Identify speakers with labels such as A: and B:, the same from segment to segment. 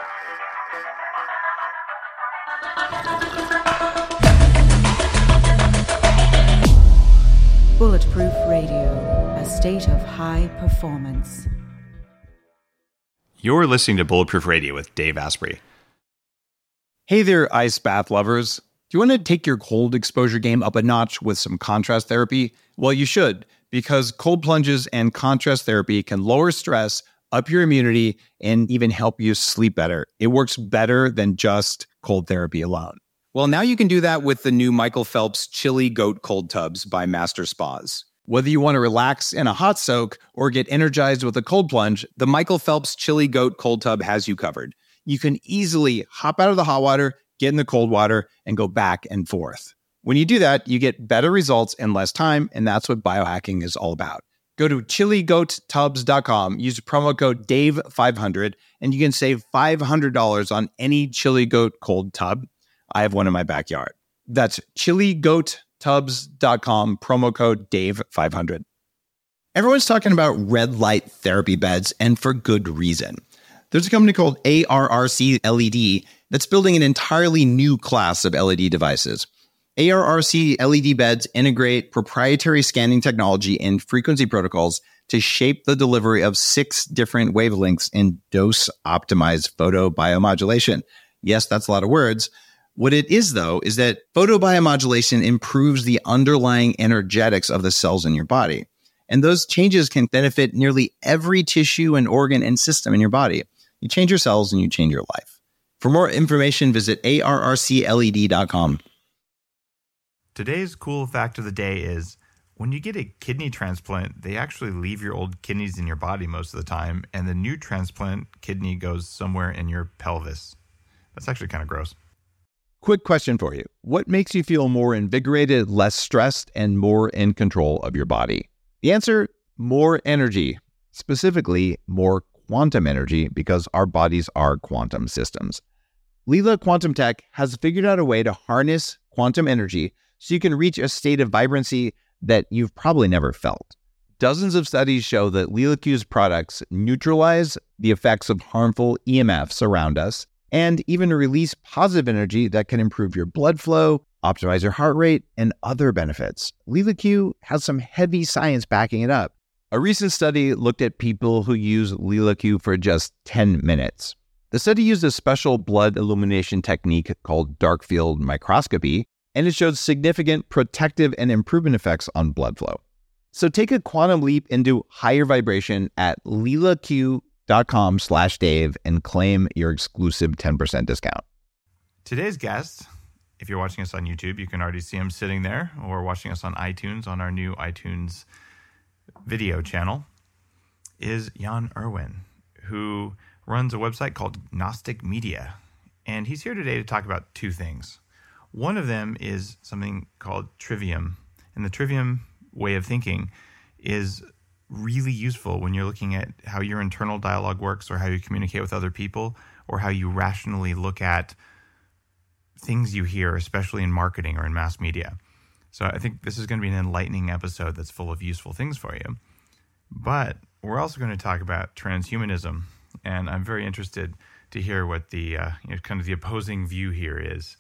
A: Bulletproof Radio, a state of high performance.
B: You're listening to Bulletproof Radio with Dave Asprey.
C: Hey there, ice bath lovers. Do you want to take your cold exposure game up a notch with some contrast therapy? Well, you should, because cold plunges and contrast therapy can lower stress, up your immunity, and even help you sleep better. It works better than just cold therapy alone. Well, now you can do that with the new Michael Phelps Chili Goat Cold Tubs by Master Spas. Whether you want to relax in a hot soak or get energized with a cold plunge, the Michael Phelps Chili Goat Cold Tub has you covered. You can easily hop out of the hot water, get in the cold water, and go back and forth. When you do that, you get better results in less time, and that's what biohacking is all about. Go to chiligoattubs.com, use promo code DAVE500, and you can save $500 on any Chili Goat Cold Tub. I have one in my backyard. That's chiligoattubs.com, promo code DAVE500. Everyone's talking about red light therapy beds, and for good reason. There's a company called ARRC LED that's building an entirely new class of LED devices. ARRC LED beds integrate proprietary scanning technology and frequency protocols to shape the delivery of 6 different wavelengths in dose-optimized photobiomodulation. Yes, that's a lot of words. What it is, though, is that photobiomodulation improves the underlying energetics of the cells in your body. And those changes can benefit nearly every tissue and organ and system in your body. You change your cells and you change your life. For more information, visit arrcled.com.
B: Today's cool fact of the day is when you get a kidney transplant, they actually leave your old kidneys in your body most of the time, and the new transplant kidney goes somewhere in your pelvis. That's actually kind of gross.
C: Quick question for you. What makes you feel more invigorated, less stressed, and more in control of your body? The answer, more energy. Specifically, more quantum energy, because our bodies are quantum systems. Leela Quantum Tech has figured out a way to harness quantum energy so you can reach a state of vibrancy that you've probably never felt. Dozens of studies show that Leela Q's products neutralize the effects of harmful EMFs around us and even release positive energy that can improve your blood flow, optimize your heart rate, and other benefits. Leela Q has some heavy science backing it up. A recent study looked at people who use Leela Q for just 10 minutes. The study used a special blood illumination technique called dark field microscopy, and it showed significant protective and improvement effects on blood flow. So take a quantum leap into higher vibration at leelaq.com/Dave and claim your exclusive 10% discount.
B: Today's guest, if you're watching us on YouTube, you can already see him sitting there, or watching us on iTunes, on our new iTunes video channel, is Jan Irwin, who runs a website called Gnostic Media. And he's here today to talk about 2 things. One of them is something called Trivium. And the Trivium way of thinking is really useful when you're looking at how your internal dialogue works, or how you communicate with other people, or how you rationally look at things you hear, especially in marketing or in mass media. So I think this is going to be an enlightening episode that's full of useful things for you. But we're also going to talk about transhumanism, and I'm very interested to hear what the kind of the opposing view here is.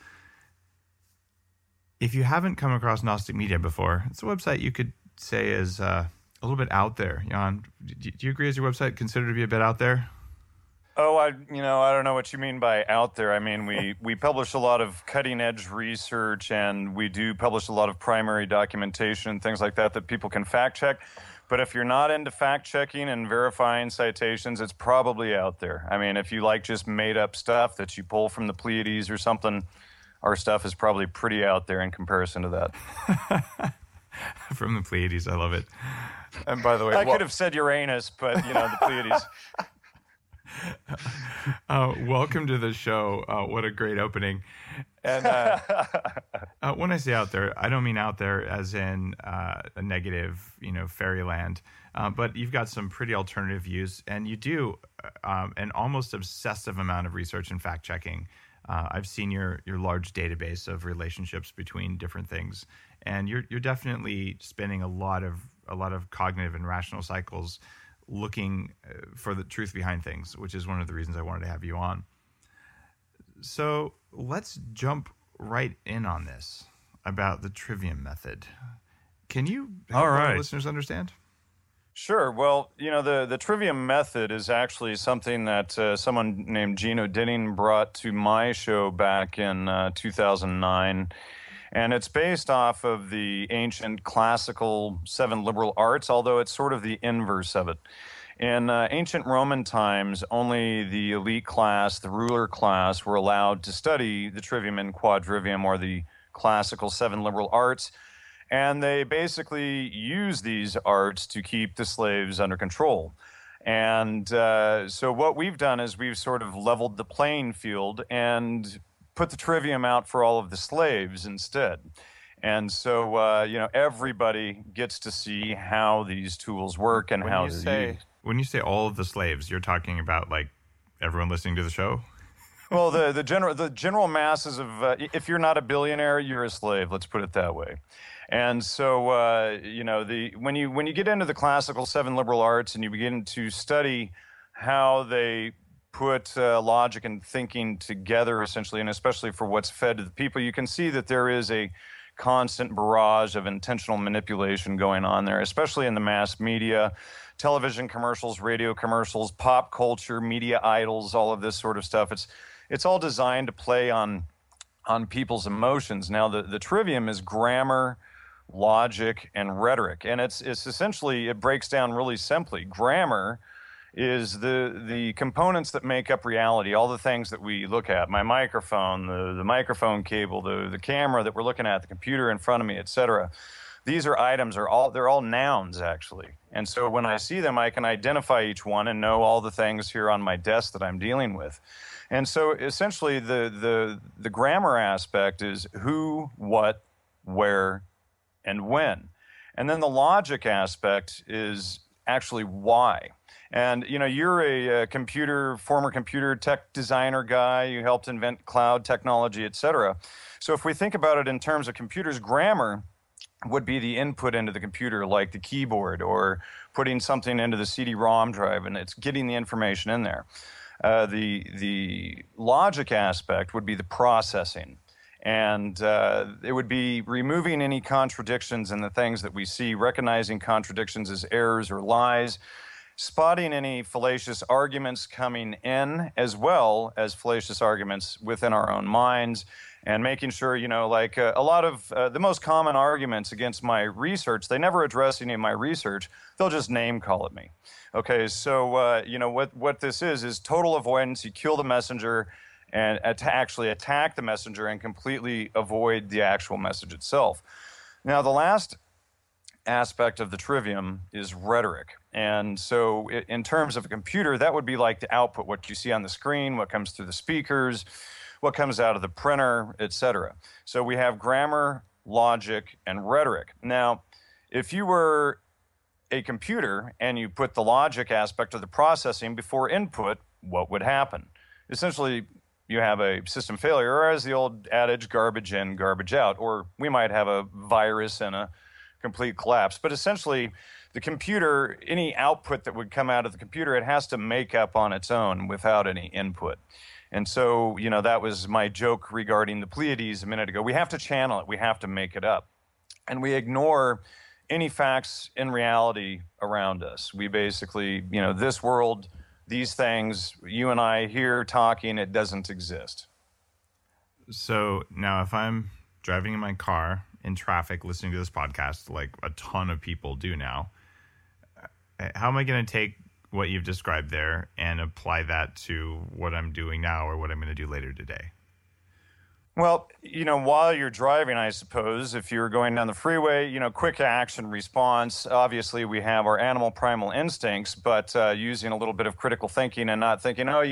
B: If you haven't come across Gnostic Media before, it's a website you could say is a little bit out there. Jan, do you agree? Is your website considered to be a bit out there?
D: Oh, I don't know what you mean by out there. I mean, we publish a lot of cutting-edge research, and we do publish a lot of primary documentation, things like that people can fact-check. But if you're not into fact-checking and verifying citations, it's probably out there. I mean, if you like just made-up stuff that you pull from the Pleiades or something, our stuff is probably pretty out there in comparison to that.
B: From the Pleiades, I love it.
D: And by the way, I could have said Uranus, but, the Pleiades.
B: Welcome to the show. What a great opening. And when I say out there, I don't mean out there as in a negative, fairyland. But you've got some pretty alternative views, and you do an almost obsessive amount of research and fact checking. I've seen your large database of relationships between different things, and you're definitely spending a lot of cognitive and rational cycles looking for the truth behind things, which is one of the reasons I wanted to have you on. So let's jump right in on this about the trivium method. Can you help our listeners understand?
D: Sure. Well, the trivium method is actually something that someone named Gino Dinning brought to my show back in 2009. And it's based off of the ancient classical 7 liberal arts, although it's sort of the inverse of it. In ancient Roman times, only the elite class, the ruler class, were allowed to study the trivium and quadrivium, or the classical 7 liberal arts. And they basically use these arts to keep the slaves under control. And so what we've done is we've sort of leveled the playing field and put the trivium out for all of the slaves instead. And so, everybody gets to see how these tools work and how they're used.
B: When you say all of the slaves, you're talking about like everyone listening to the show?
D: Well, the general masses of, if you're not a billionaire, you're a slave. Let's put it that way. And so, when you get into the classical 7 liberal arts and you begin to study how they put logic and thinking together, essentially, and especially for what's fed to the people, you can see that there is a constant barrage of intentional manipulation going on there, especially in the mass media, television commercials, radio commercials, pop culture, media idols, all of this sort of stuff. It's all designed to play on people's emotions. Now, the trivium is grammar, logic, and rhetoric. And it's essentially, it breaks down really simply. Grammar is the components that make up reality, all the things that we look at, my microphone, the microphone cable, the camera that we're looking at, the computer in front of me, etc. These are items, they're all nouns, actually. And so when I see them, I can identify each one and know all the things here on my desk that I'm dealing with. And so essentially the grammar aspect is who, what, where, and when. And then the logic aspect is actually why. And, you're a former computer tech designer guy. You helped invent cloud technology, et cetera. So if we think about it in terms of computers, grammar would be the input into the computer, like the keyboard, or putting something into the CD-ROM drive, and it's getting the information in there. The logic aspect would be the processing. And it would be removing any contradictions in the things that we see, recognizing contradictions as errors or lies, spotting any fallacious arguments coming in, as well as fallacious arguments within our own minds, and making sure, a lot of the most common arguments against my research, they never address any of my research. They'll just name call at me. Okay, so, what this is total avoidance. You kill the messenger and actually attack the messenger and completely avoid the actual message itself. Now, the last aspect of the trivium is rhetoric. And so in terms of a computer, that would be like the output, what you see on the screen, what comes through the speakers, what comes out of the printer, etc. So we have grammar, logic, and rhetoric. Now, if you were a computer and you put the logic aspect of the processing before input, what would happen? Essentially, you have a system failure, or as the old adage, garbage in, garbage out, or we might have a virus and a complete collapse. But essentially, the computer, any output that would come out of the computer, it has to make up on its own without any input. And so, that was my joke regarding the Pleiades a minute ago. We have to channel it. We have to make it up. And we ignore any facts in reality around us. We basically, this world, these things, you and I here talking, it doesn't exist.
B: So now if I'm driving in my car in traffic listening to this podcast, like a ton of people do now, how am I going to take what you've described there and apply that to what I'm doing now or what I'm going to do later today?
D: Well, while you're driving, I suppose, if you're going down the freeway, quick action response. Obviously, we have our animal primal instincts, but using a little bit of critical thinking and not thinking, my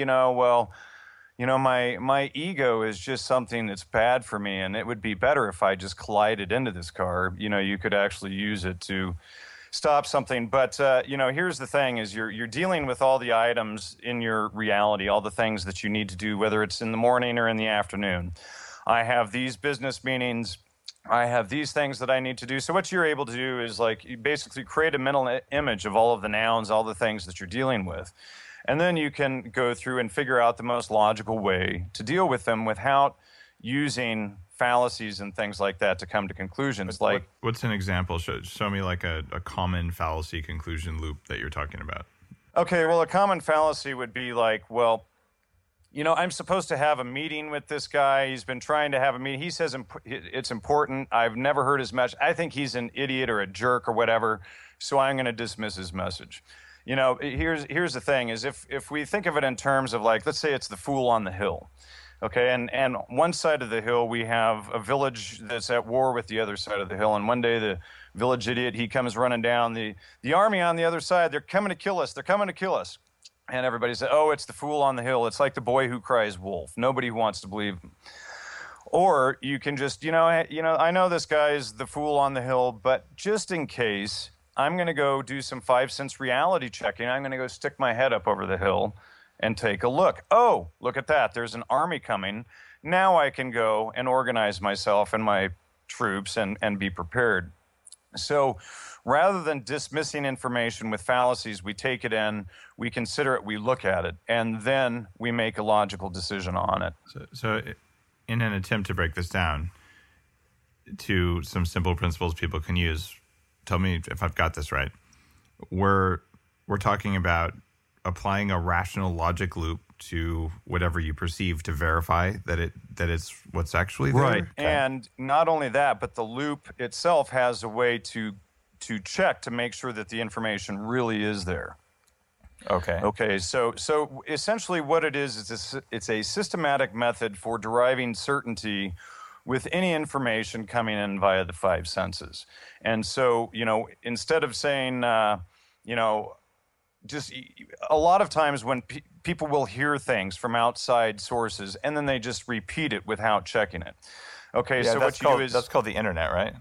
D: ego is just something that's bad for me, and it would be better if I just collided into this car. You could actually use it to stop something. But, here's the thing is you're dealing with all the items in your reality, all the things that you need to do, whether it's in the morning or in the afternoon. I have these business meetings. I have these things that I need to do. So what you're able to do is you basically create a mental image of all of the nouns, all the things that you're dealing with. And then you can go through and figure out the most logical way to deal with them without using fallacies and things like that to come to conclusions.
B: What's an example? Show me like a common fallacy conclusion loop that you're talking about.
D: Okay, well, a common fallacy would be like, well, I'm supposed to have a meeting with this guy. He's been trying to have a meeting. He says it's important. I've never heard his message. I think he's an idiot or a jerk or whatever, so I'm going to dismiss his message. Here's the thing is if we think of it in terms of like, let's say it's the fool on the hill. Okay, and one side of the hill, we have a village that's at war with the other side of the hill. And one day the village idiot, he comes running down. The army on the other side, they're coming to kill us. They're coming to kill us. And everybody said, oh, it's the fool on the hill. It's like the boy who cries wolf. Nobody wants to believe him. Or you can just, I know this guy's the fool on the hill, but just in case, I'm going to go do some 5 sense reality checking. I'm going to go stick my head up over the hill and take a look. Oh, look at that. There's an army coming. Now I can go and organize myself and my troops and be prepared. So rather than dismissing information with fallacies, we take it in, we consider it, we look at it, and then we make a logical decision on it.
B: So in an attempt to break this down to some simple principles people can use, tell me if I've got this right. We're talking about applying a rational logic loop to whatever you perceive to verify that it's what's actually there.
D: Right.
B: Okay.
D: And not only that, but the loop itself has a way to check to make sure that the information really is there. Okay. So essentially what it is it's a systematic method for deriving certainty with any information coming in via the 5 senses. And so, instead of saying, just a lot of times when people will hear things from outside sources and then they just repeat it without checking it. Okay,
B: yeah,
D: so what you do is...
B: That's called the internet, right?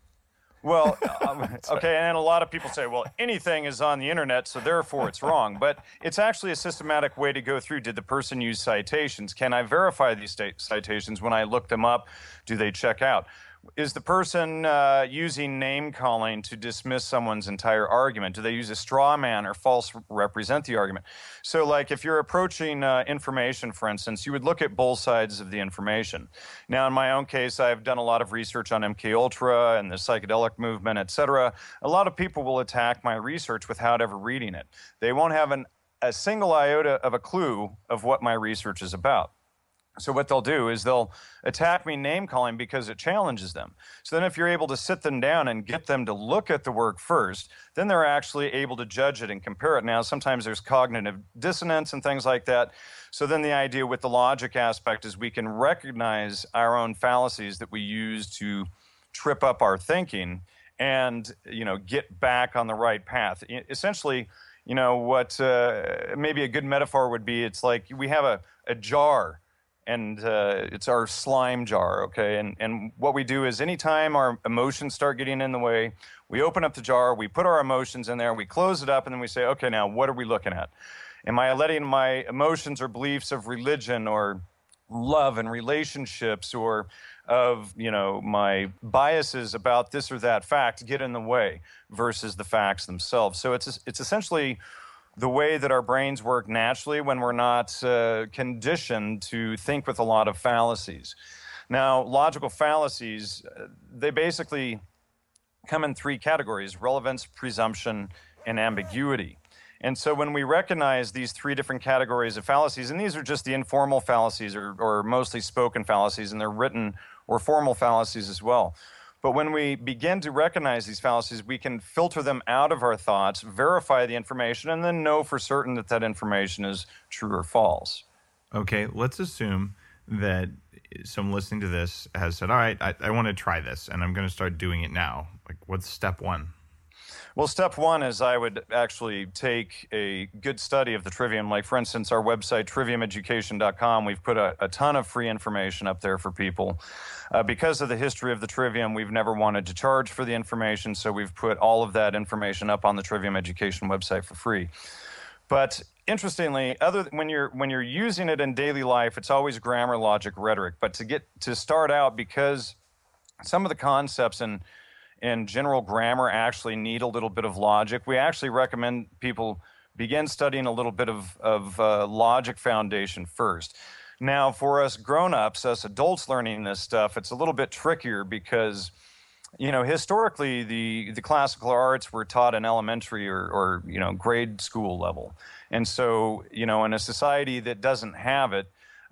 D: Well, okay, and a lot of people say, well, anything is on the internet, so therefore it's wrong. But it's actually a systematic way to go through. Did the person use citations? Can I verify these citations when I look them up? Do they check out? Is the person using name calling to dismiss someone's entire argument? Do they use a straw man or false represent the argument? So like if you're approaching information, for instance, you would look at both sides of the information. Now, in my own case, I've done a lot of research on MKUltra and the psychedelic movement, et cetera. A lot of people will attack my research without ever reading it. They won't have a single iota of a clue of what my research is about. So what they'll do is they'll attack me name-calling because it challenges them. So then if you're able to sit them down and get them to look at the work first, then they're actually able to judge it and compare it. Now, sometimes there's cognitive dissonance and things like that. So then the idea with the logic aspect is we can recognize our own fallacies that we use to trip up our thinking and, get back on the right path. Essentially, what maybe a good metaphor would be, it's like we have a jar, and it's our slime jar, okay? And what we do is anytime our emotions start getting in the way, we open up the jar, we put our emotions in there, we close it up, and then we say, okay, now what are we looking at? Am I letting my emotions or beliefs of religion or love and relationships or of, my biases about this or that fact get in the way versus the facts themselves? So it's essentially the way that our brains work naturally when we're not conditioned to think with a lot of fallacies. Now, logical fallacies, they basically come in 3 categories: relevance, presumption, and ambiguity. And so when we recognize these 3 different categories of fallacies, and these are just the informal fallacies or mostly spoken fallacies, and they're written or formal fallacies as well. But when we begin to recognize these fallacies, we can filter them out of our thoughts, verify the information, and then know for certain that information is true or false.
B: Okay, let's assume that someone listening to this has said, all right, I want to try this, and I'm going to start doing it now. Like, what's step 1?
D: Well, step 1 is I would actually take a good study of the Trivium. Like, for instance, our website, triviumeducation.com, we've put a ton of free information up there for people. Because of the history of the Trivium, we've never wanted to charge for the information, so we've put all of that information up on the Trivium Education website for free. But interestingly, when you're using it in daily life, it's always grammar, logic, rhetoric. But to start out, because some of the concepts in general grammar actually need a little bit of logic, we actually recommend people begin studying a little bit of logic foundation first. Now, for us grown-ups, us adults learning this stuff, it's a little bit trickier because, historically, the classical arts were taught in elementary or grade school level. And so, in a society that doesn't have it,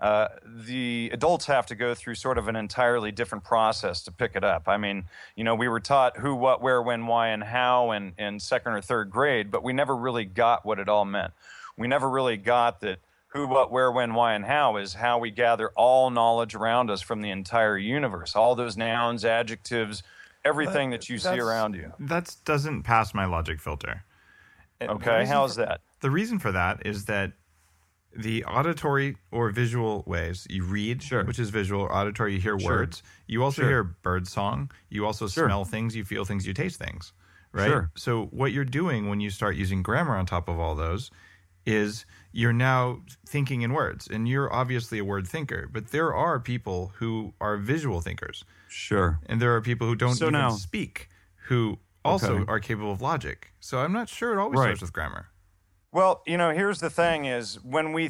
D: the adults have to go through sort of an entirely different process to pick it up. I mean, we were taught who, what, where, when, why, and how in second or third grade, but we never really got what it all meant. We never really got that who, what, where, when, why, and how is how we gather all knowledge around us from the entire universe. All those nouns, adjectives, everything that you see around you.
B: That doesn't pass my logic filter.
D: Okay, how's that?
B: The reason for that is that the auditory or visual ways, you read, which is visual, or auditory, you hear words. You also hear bird song. You also smell things, you feel things, you taste things, right?
E: Sure.
B: So what you're doing when you start using grammar on top of all those is you're now thinking in words, and you're obviously a word thinker, but there are people who are visual thinkers.
E: Sure.
B: And there are people who don't even speak who also are capable of logic. So I'm not sure it always starts with grammar.
D: Well, here's the thing is when we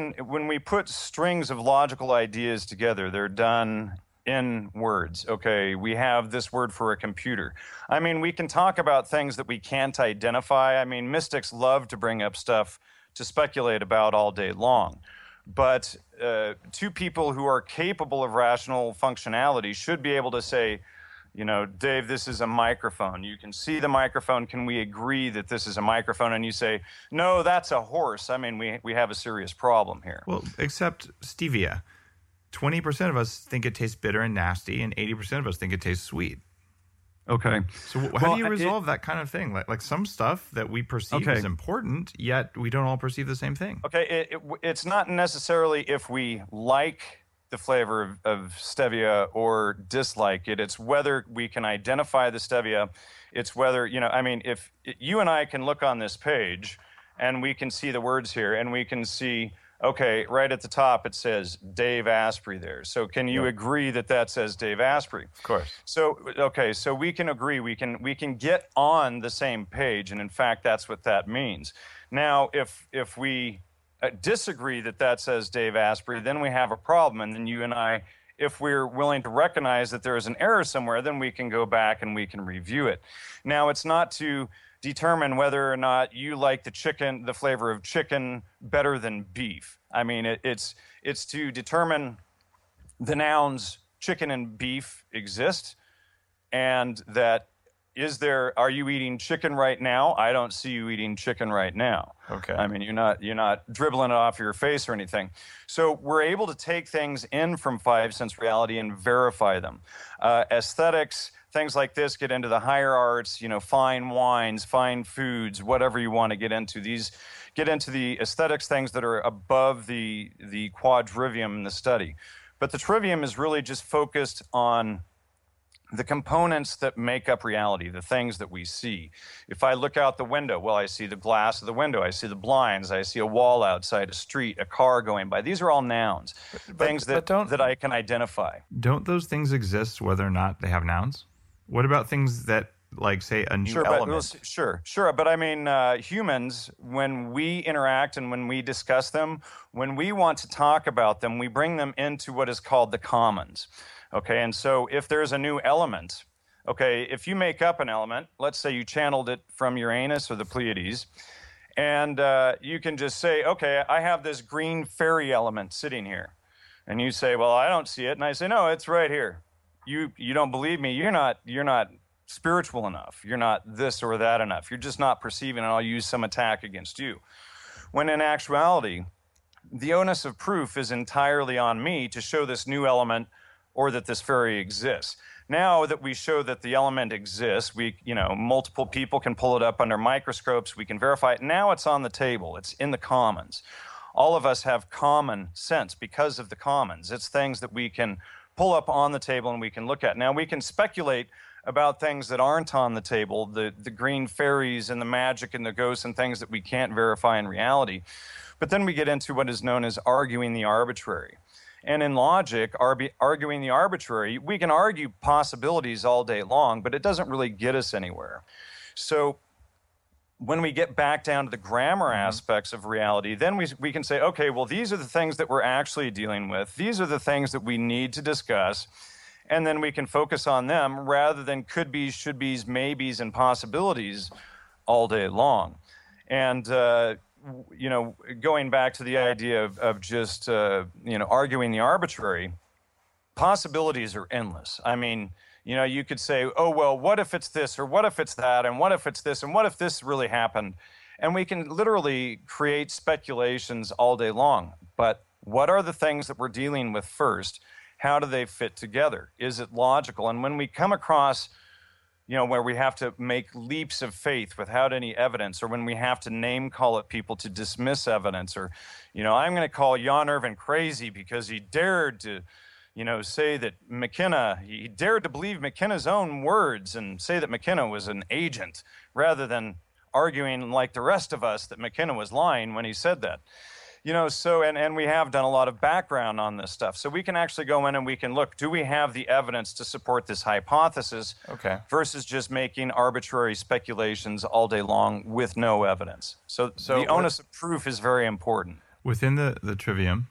D: put strings of logical ideas together, they're done in words. Okay, we have this word for a computer. I mean, we can talk about things that we can't identify. I mean, mystics love to bring up stuff to speculate about all day long. But two people who are capable of rational functionality should be able to say, Dave, this is a microphone. You can see the microphone. Can we agree that this is a microphone? And you say, no, that's a horse. I mean, we have a serious problem here.
B: Well, except stevia. 20% of us think it tastes bitter and nasty, and 80% of us think it tastes sweet.
E: Okay.
B: So how do you resolve that kind of thing? Like some stuff that we perceive as important, yet we don't all perceive the same thing.
D: Okay, it's not necessarily if we like the flavor of stevia or dislike it. It's whether we can identify the stevia. It's whether, if you and I can look on this page and we can see the words here and we can see, okay, right at the top it says Dave Asprey there. So can you agree that says Dave Asprey?
B: Of course.
D: So, okay, so we can agree. We can get on the same page, and in fact, that's what that means. Now, if we disagree that says Dave Asprey, then we have a problem. And then you and I, if we're willing to recognize that there is an error somewhere, then we can go back and we can review it. Now, it's not to determine whether or not you like the flavor of chicken better than beef. I mean, it's to determine the nouns chicken and beef exist, and that are you eating chicken right now? I don't see you eating chicken right now.
B: Okay.
D: I mean, you're not dribbling it off your face or anything. So we're able to take things in from five sense reality and verify them. Aesthetics, things like this get into the higher arts, fine wines, fine foods, whatever you want to get into. These get into the aesthetics, things that are above the quadrivium in the study. But the trivium is really just focused on the components that make up reality, the things that we see. If I look out the window, well, I see the glass of the window, I see the blinds, I see a wall outside, a street, a car going by. These are all nouns, things that I can identify.
B: Don't those things exist whether or not they have nouns? What about things that, like, say, a new element?
D: Sure. But I mean, humans, when we interact and when we discuss them, when we want to talk about them, we bring them into what is called the commons. Okay, and so if there's a new element, okay, if you make up an element, let's say you channeled it from Uranus or the Pleiades, and you can just say, okay, I have this green fairy element sitting here. And you say, well, I don't see it. And I say, no, it's right here. You don't believe me. You're not spiritual enough. You're not this or that enough. You're just not perceiving, and I'll use some attack against you. When in actuality, the onus of proof is entirely on me to show this new element or that this fairy exists. Now that we show that the element exists, multiple people can pull it up under microscopes, we can verify it. Now it's on the table, it's in the commons. All of us have common sense because of the commons. It's things that we can pull up on the table and we can look at. Now we can speculate about things that aren't on the table, the green fairies and the magic and the ghosts and things that we can't verify in reality. But then we get into what is known as arguing the arbitrary. And in logic, arguing the arbitrary, we can argue possibilities all day long, but it doesn't really get us anywhere. So when we get back down to the grammar aspects of reality, then we can say, okay, well, these are the things that we're actually dealing with. These are the things that we need to discuss. And then we can focus on them rather than could be's, should be's, maybes, and possibilities all day long. And, going back to the idea of just, arguing the arbitrary, possibilities are endless. I mean, you could say, oh, well, what if it's this, or what if it's that, and what if it's this, and what if this really happened? And we can literally create speculations all day long. But what are the things that we're dealing with first? How do they fit together? Is it logical? And when we come across, where we have to make leaps of faith without any evidence, or when we have to name call at people to dismiss evidence, or, I'm going to call Jan Irvin crazy because he dared to say that McKenna, he dared to believe McKenna's own words and say that McKenna was an agent rather than arguing like the rest of us that McKenna was lying when he said that. And we have done a lot of background on this stuff. So we can actually go in and we can look, do we have the evidence to support this hypothesis versus just making arbitrary speculations all day long with no evidence. So the onus of proof is very important.
B: Within the trivium,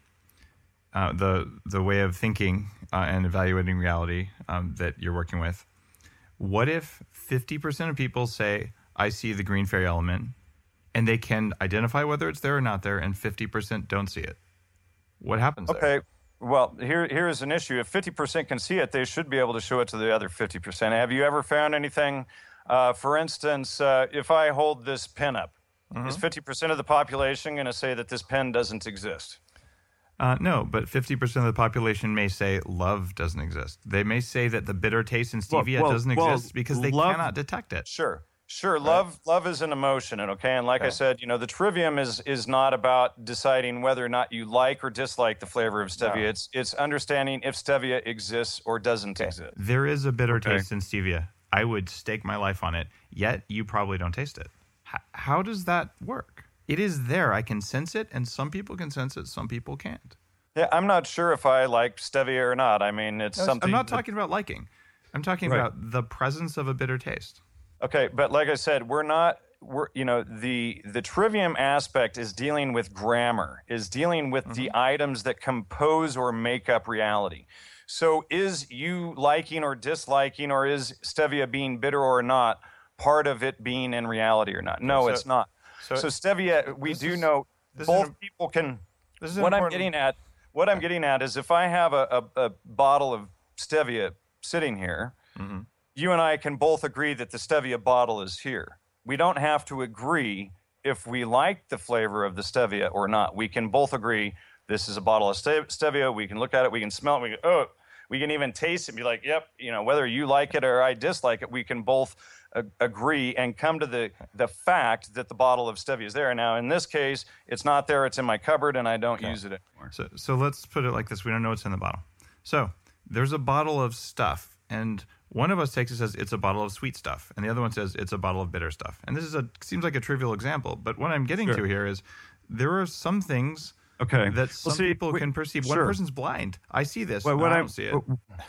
B: the way of thinking and evaluating reality that you're working with, what if 50% of people say, I see the green fairy element, and they can identify whether it's there or not there, and 50% don't see it? What happens there?
D: Okay, well, here is an issue. If 50% can see it, they should be able to show it to the other 50%. Have you ever found anything, for instance, if I hold this pen up, is 50% of the population going to say that this pen doesn't exist?
B: No, but 50% of the population may say love doesn't exist. They may say that the bitter taste in stevia doesn't exist because they cannot detect it.
D: Sure. Love is an emotion, and I said, the trivium is not about deciding whether or not you like or dislike the flavor of stevia. No. It's understanding if stevia exists or doesn't exist.
B: There is a bitter taste in stevia. I would stake my life on it, yet you probably don't taste it. How does that work? It is there. I can sense it, and some people can sense it, some people can't.
D: Yeah, I'm not sure if I like stevia or not. I mean, something...
B: I'm not talking about liking. I'm talking about the presence of a bitter taste.
D: Okay, but like I said, the trivium aspect is dealing with grammar, is dealing with the items that compose or make up reality. So is you liking or disliking, or is stevia being bitter or not, part of it being in reality or not? No, it's not. So stevia, we do know both people can. What I'm getting at is if I have a bottle of stevia sitting here, you and I can both agree that the stevia bottle is here. We don't have to agree if we like the flavor of the stevia or not. We can both agree this is a bottle of stevia. We can look at it. We can smell it. We can even taste it and be like, yep, whether you like it or I dislike it, we can both agree and come to the fact that the bottle of stevia is there. Now, in this case, it's not there. It's in my cupboard, and I don't use it anymore.
B: So let's put it like this. We don't know what's in the bottle. So there's a bottle of stuff, and one of us takes it and says it's a bottle of sweet stuff, and the other one says it's a bottle of bitter stuff. And this seems like a trivial example, but what I'm getting to here is there are some things that some people can perceive. One person's blind. I see this. I don't see it.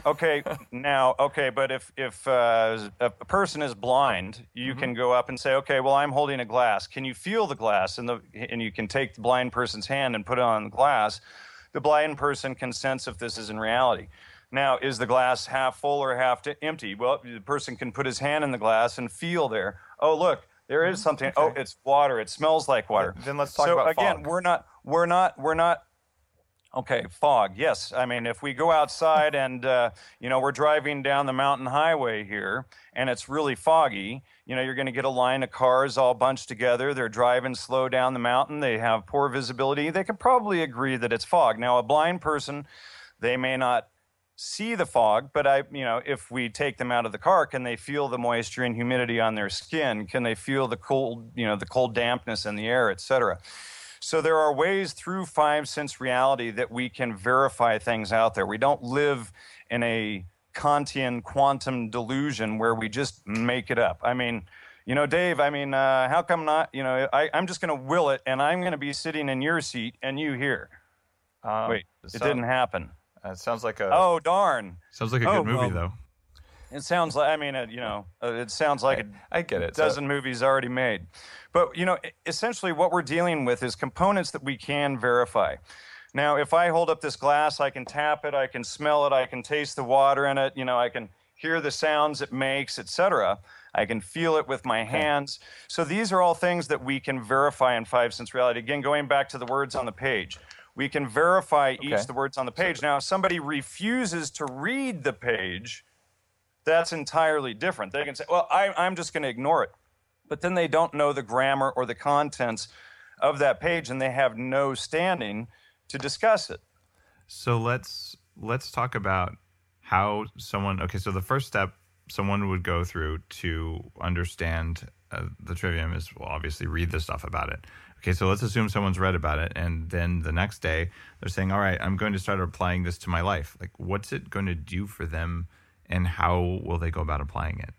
D: But if a person is blind, you can go up and say, okay, well, I'm holding a glass. Can you feel the glass? And you can take the blind person's hand and put it on the glass. The blind person can sense if this is in reality. Now, is the glass half full or half empty? Well, the person can put his hand in the glass and feel there. Oh, look, there is something. Okay. Oh, it's water. It smells like water.
B: Then let's talk about fog.
D: So again, we're not. Okay, fog. Yes, I mean if we go outside and we're driving down the mountain highway here and it's really foggy, you're going to get a line of cars all bunched together. They're driving slow down the mountain. They have poor visibility. They can probably agree that it's fog. Now, a blind person, they may not see the fog, but if we take them out of the car, can they feel the moisture and humidity on their skin? Can they feel the cold dampness in the air, etc.? So there are ways through five sense reality that we can verify things out there. We don't live in a Kantian quantum delusion where we just make it up. I mean, Dave, how come not, I'm just going to will it and I'm going to be sitting in your seat and you here. Wait, it didn't happen.
B: It sounds like
D: oh, darn.
B: Sounds like a good movie, though.
D: It sounds like, it sounds like
E: I get it.
D: a dozen movies already made. But, essentially what we're dealing with is components that we can verify. Now, if I hold up this glass, I can tap it, I can smell it, I can taste the water in it, I can hear the sounds it makes, etc. I can feel it with my hands. So these are all things that we can verify in five-sense reality. Again, going back to the words on the page. We can verify each of the words on the page. Now, if somebody refuses to read the page, that's entirely different. They can say, well, I'm just going to ignore it. But then they don't know the grammar or the contents of that page, and they have no standing to discuss it.
B: So let's talk about how someone, so the first step someone would go through to understand the trivium is, well, obviously read the stuff about it. Okay, so let's assume someone's read about it, and then the next day they're saying, all right, I'm going to start applying this to my life. Like, what's it going to do for them, and how will they go about applying it?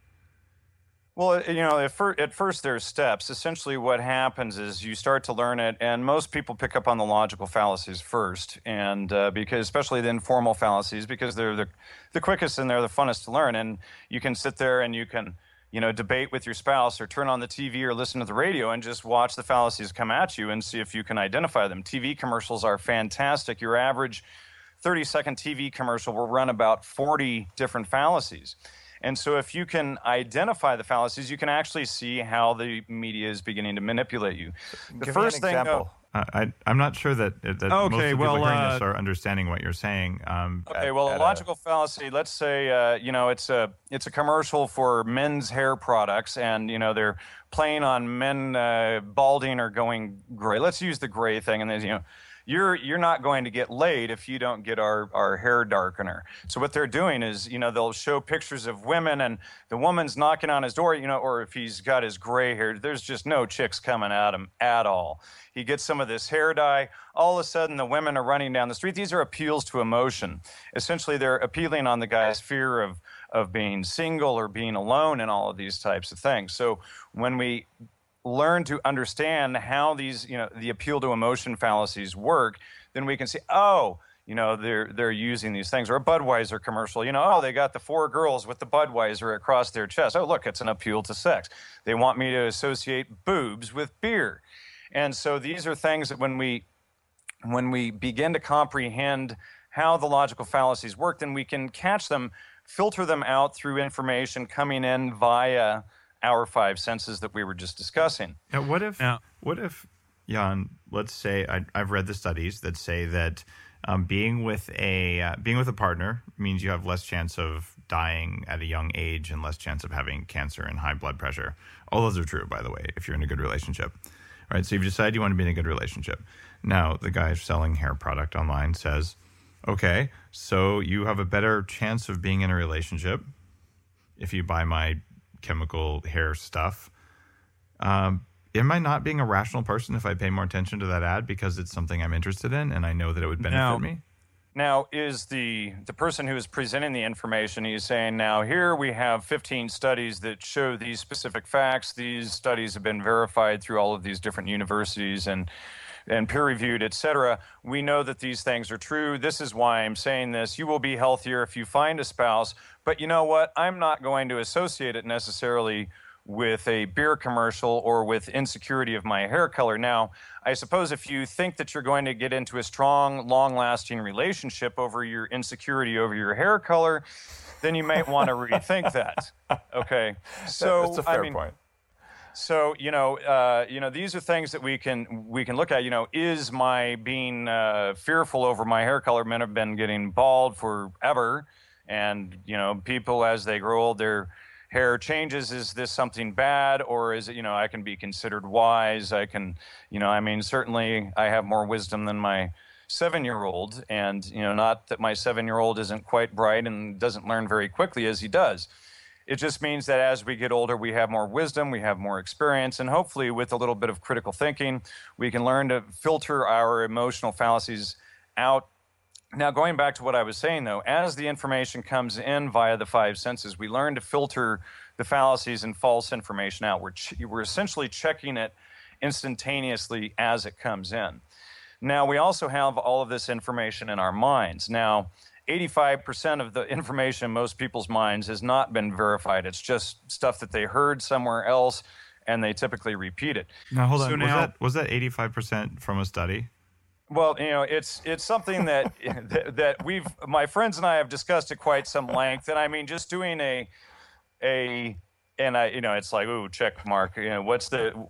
D: Well, at first there's steps. Essentially what happens is you start to learn it, and most people pick up on the logical fallacies first, and because especially the informal fallacies, because they're the quickest and they're the funnest to learn, and you can sit there and you can debate with your spouse or turn on the TV or listen to the radio and just watch the fallacies come at you and see if you can identify them. TV commercials are fantastic. Your average 30-second TV commercial will run about 40 different fallacies. And so if you can identify the fallacies, you can actually see how the media is beginning to manipulate you. The
E: Give
D: first
E: me an
D: thing,
E: example.
B: I'm not sure that most of the people hearing this are understanding what you're saying.
D: A logical fallacy, let's say, it's a commercial for men's hair products, and, they're playing on men balding or going gray. Let's use the gray thing, and then, you're not going to get laid if you don't get our hair darkener. So what they're doing is, they'll show pictures of women, and the woman's knocking on his door, or if he's got his gray hair, there's just no chicks coming at him at all. He gets some of this hair dye. All of a sudden, the women are running down the street. These are appeals to emotion. Essentially, they're appealing on the guy's fear of being single or being alone and all of these types of things. So when we learn to understand how these, the appeal to emotion fallacies work, then we can see, they're using these things. Or a Budweiser commercial, they got the 4 girls with the Budweiser across their chest. Oh, look, it's an appeal to sex. They want me to associate boobs with beer. And so these are things that when we begin to comprehend how the logical fallacies work, then we can catch them, filter them out through information coming in via our 5 senses that we were just discussing.
B: Now, what if, Jan, let's say I've read the studies that say that being with a partner means you have less chance of dying at a young age and less chance of having cancer and high blood pressure. All those are true, by the way, if you're in a good relationship. All right, so you've decided you want to be in a good relationship. Now, the guy selling hair product online says, okay, so you have a better chance of being in a relationship if you buy my chemical hair stuff. Am I not being a rational person if I pay more attention to that ad because it's something I'm interested in and I know that it would benefit me?
D: Now, is the person who is presenting the information, he's saying, now here we have 15 studies that show these specific facts. These studies have been verified through all of these different universities and peer-reviewed, et cetera. We know that these things are true. This is why I'm saying this. You will be healthier if you find a spouse. But you know what? I'm not going to associate it necessarily with a beer commercial or with insecurity of my hair color. Now, I suppose if you think that you're going to get into a strong, long-lasting relationship over your insecurity over your hair color, then you might want to rethink that. Okay. So
E: that's a fair point.
D: So, these are things that we can look at. Is my being fearful over my hair color? Men have been getting bald forever. And, people, as they grow old, their hair changes. Is this something bad? Or is it, I can be considered wise? I can, certainly I have more wisdom than my 7-year-old. And, not that my 7-year-old isn't quite bright and doesn't learn very quickly as he does. It just means that as we get older, we have more wisdom, we have more experience, and hopefully with a little bit of critical thinking, we can learn to filter our emotional fallacies out. Now, going back to what I was saying, though, as the information comes in via the 5 senses, we learn to filter the fallacies and false information out. We're essentially checking it instantaneously as it comes in. Now, we also have all of this information in our minds. Now, 85% of the information in most people's minds has not been verified. It's just stuff that they heard somewhere else, and they typically repeat it.
B: Now, hold
D: So
B: on.
D: now-
B: Was that 85% from a study?
D: Well, it's something that that my friends and I have discussed at quite some length, and I mean, just doing it's like, ooh, check mark. What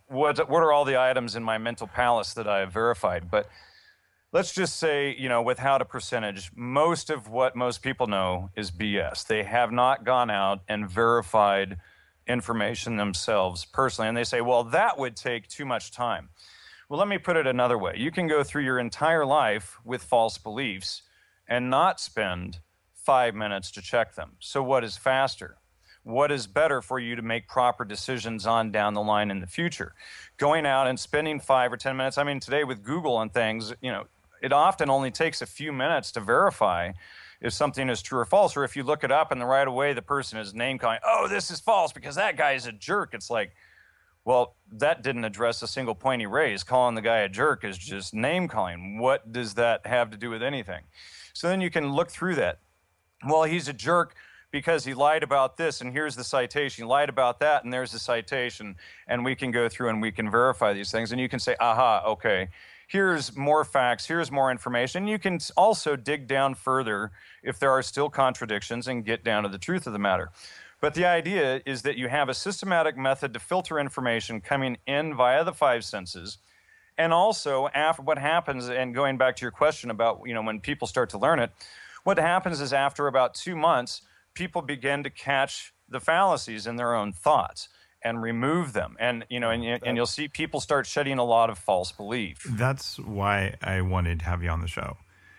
D: are all the items in my mental palace that I have verified? But let's just say, without a percentage, most of what most people know is BS. They have not gone out and verified information themselves personally, and they say, well, that would take too much time. Well, let me put it another way. You can go through your entire life with false beliefs and not spend 5 minutes to check them. So what is faster? What is better for you to make proper decisions on down the line in the future? Going out and spending 5 or 10 minutes. I mean, today with Google and things, it often only takes a few minutes to verify if something is true or false. Or if you look it up and right away the person is name calling, oh, this is false because that guy is a jerk. It's like, well, that didn't address a single point he raised. Calling the guy a jerk is just name calling. What does that have to do with anything? So then you can look through that. Well, he's a jerk because he lied about this, and here's the citation. He lied about that, and there's the citation. And we can go through and we can verify these things. And you can say, aha, okay, here's more facts, here's more information. You can also dig down further if there are still contradictions and get down to the truth of the matter. But the idea is that you have a systematic method to filter information coming in via the 5 senses. And also, after what happens, and going back to your question about, when people start to learn it, what happens is after about 2 months, people begin to catch the fallacies in their own thoughts and remove them. And, and you'll see people start shedding a lot of false belief.
B: That's why I wanted to have you on the show,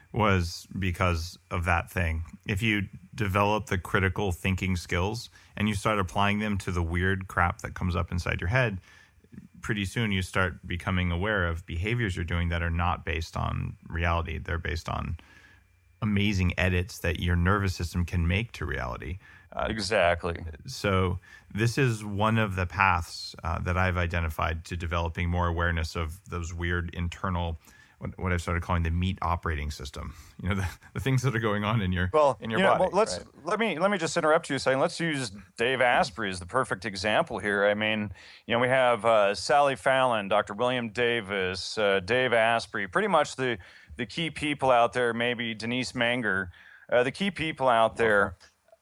B: was because of that thing. If you develop the critical thinking skills and you start applying them to the weird crap that comes up inside your head, pretty soon you start becoming aware of behaviors you're doing that are not based on reality. They're based on amazing edits that your nervous system can make to reality.
D: Exactly.
B: So this is one of the paths that I've identified to developing more awareness of those weird internal, what I've started calling the meat operating system. The things that are going on in your body.
D: Well, let me just interrupt you saying, let's use Dave Asprey as the perfect example here. I mean, we have Sally Fallon, Dr. William Davis, Dave Asprey, pretty much the key people out there, maybe Denise Manger, the key people out there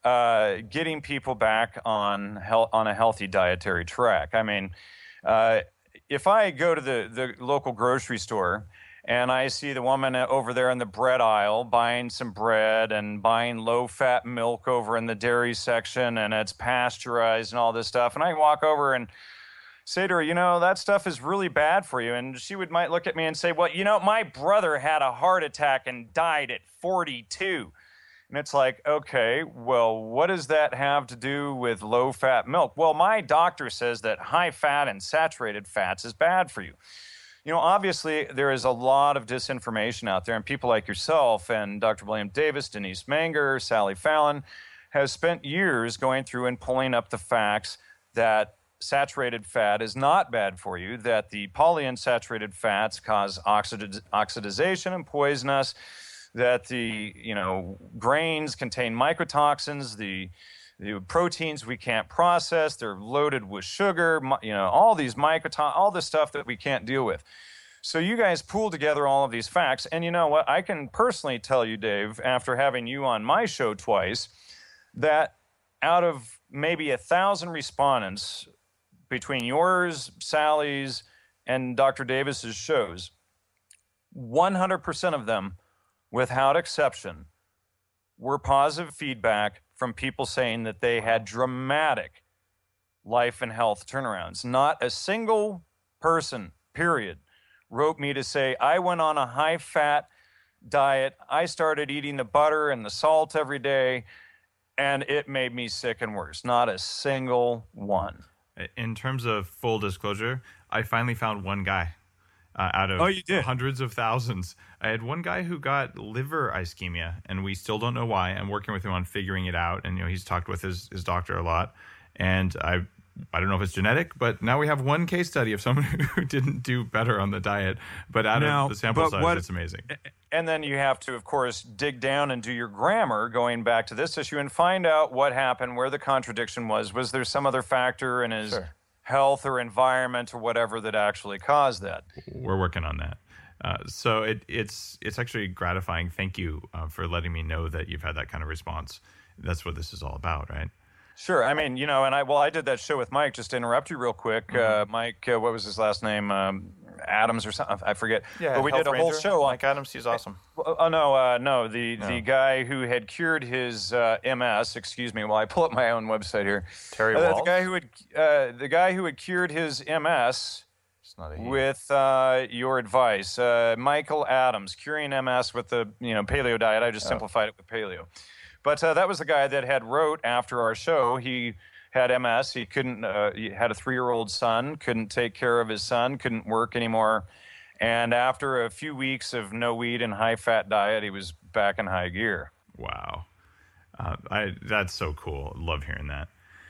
D: getting people back on a healthy dietary track. I mean, if I go to the local grocery store and I see the woman over there in the bread aisle buying some bread and buying low-fat milk over in the dairy section, and it's pasteurized and all this stuff, and I walk over and say to her, that stuff is really bad for you. And she might look at me and say, well, my brother had a heart attack and died at 42. And it's like, okay, well, what does that have to do with low-fat milk? Well, my doctor says that high fat and saturated fats is bad for you. Obviously, there is a lot of disinformation out there, and people like yourself and Dr. William Davis, Denise Manger, Sally Fallon have spent years going through and pulling up the facts that saturated fat is not bad for you, that the polyunsaturated fats cause oxidization and poison us, that the grains contain mycotoxins, the proteins we can't process, they're loaded with sugar, all these all this stuff that we can't deal with. So you guys pool together all of these facts, and you know what? I can personally tell you, Dave, after having you on my show twice, that out of maybe 1,000 respondents between yours, Sally's, and Dr. Davis's shows, 100% of them, without exception, were positive feedback from people saying that they had dramatic life and health turnarounds. Not a single person, period, wrote me to say, I went on a high-fat diet, I started eating the butter and the salt every day, and it made me sick and worse. Not a single one.
B: In terms of full disclosure, I finally found one guy out of hundreds of thousands. I had one guy who got liver ischemia, and we still don't know why. I'm working with him on figuring it out, and he's talked with his doctor a lot. And I I don't know if it's genetic, but now we have one case study of someone who didn't do better on the diet. But out of the sample size, it's amazing.
D: And then you have to, of course, dig down and do your grammar going back to this issue and find out what happened, where the contradiction was. Was there some other factor in his health or environment or whatever that actually caused that?
B: We're working on that. So it's actually gratifying. Thank you for letting me know that you've had that kind of response. That's what this is all about, right?
D: Sure. I mean, and I did that show with Mike, just to interrupt you real quick. Mike, what was his last name? Adams or something, I forget.
B: Yeah,
D: but we did a whole show on
B: Mike Adams. He's awesome.
D: No, the guy who had cured his MS. Excuse me, while I pull up my own website here.
B: Terry Walsh.
D: The guy who had cured his MS with your advice, Michael Adams, curing MS with the paleo diet. I just simplified it with paleo. But that was the guy that had wrote after our show. He had MS. He couldn't. He had a 3-year-old son. Couldn't take care of his son. Couldn't work anymore. And after a few weeks of no wheat and high-fat diet, he was back in high gear.
B: Wow, that's so cool. Love hearing that.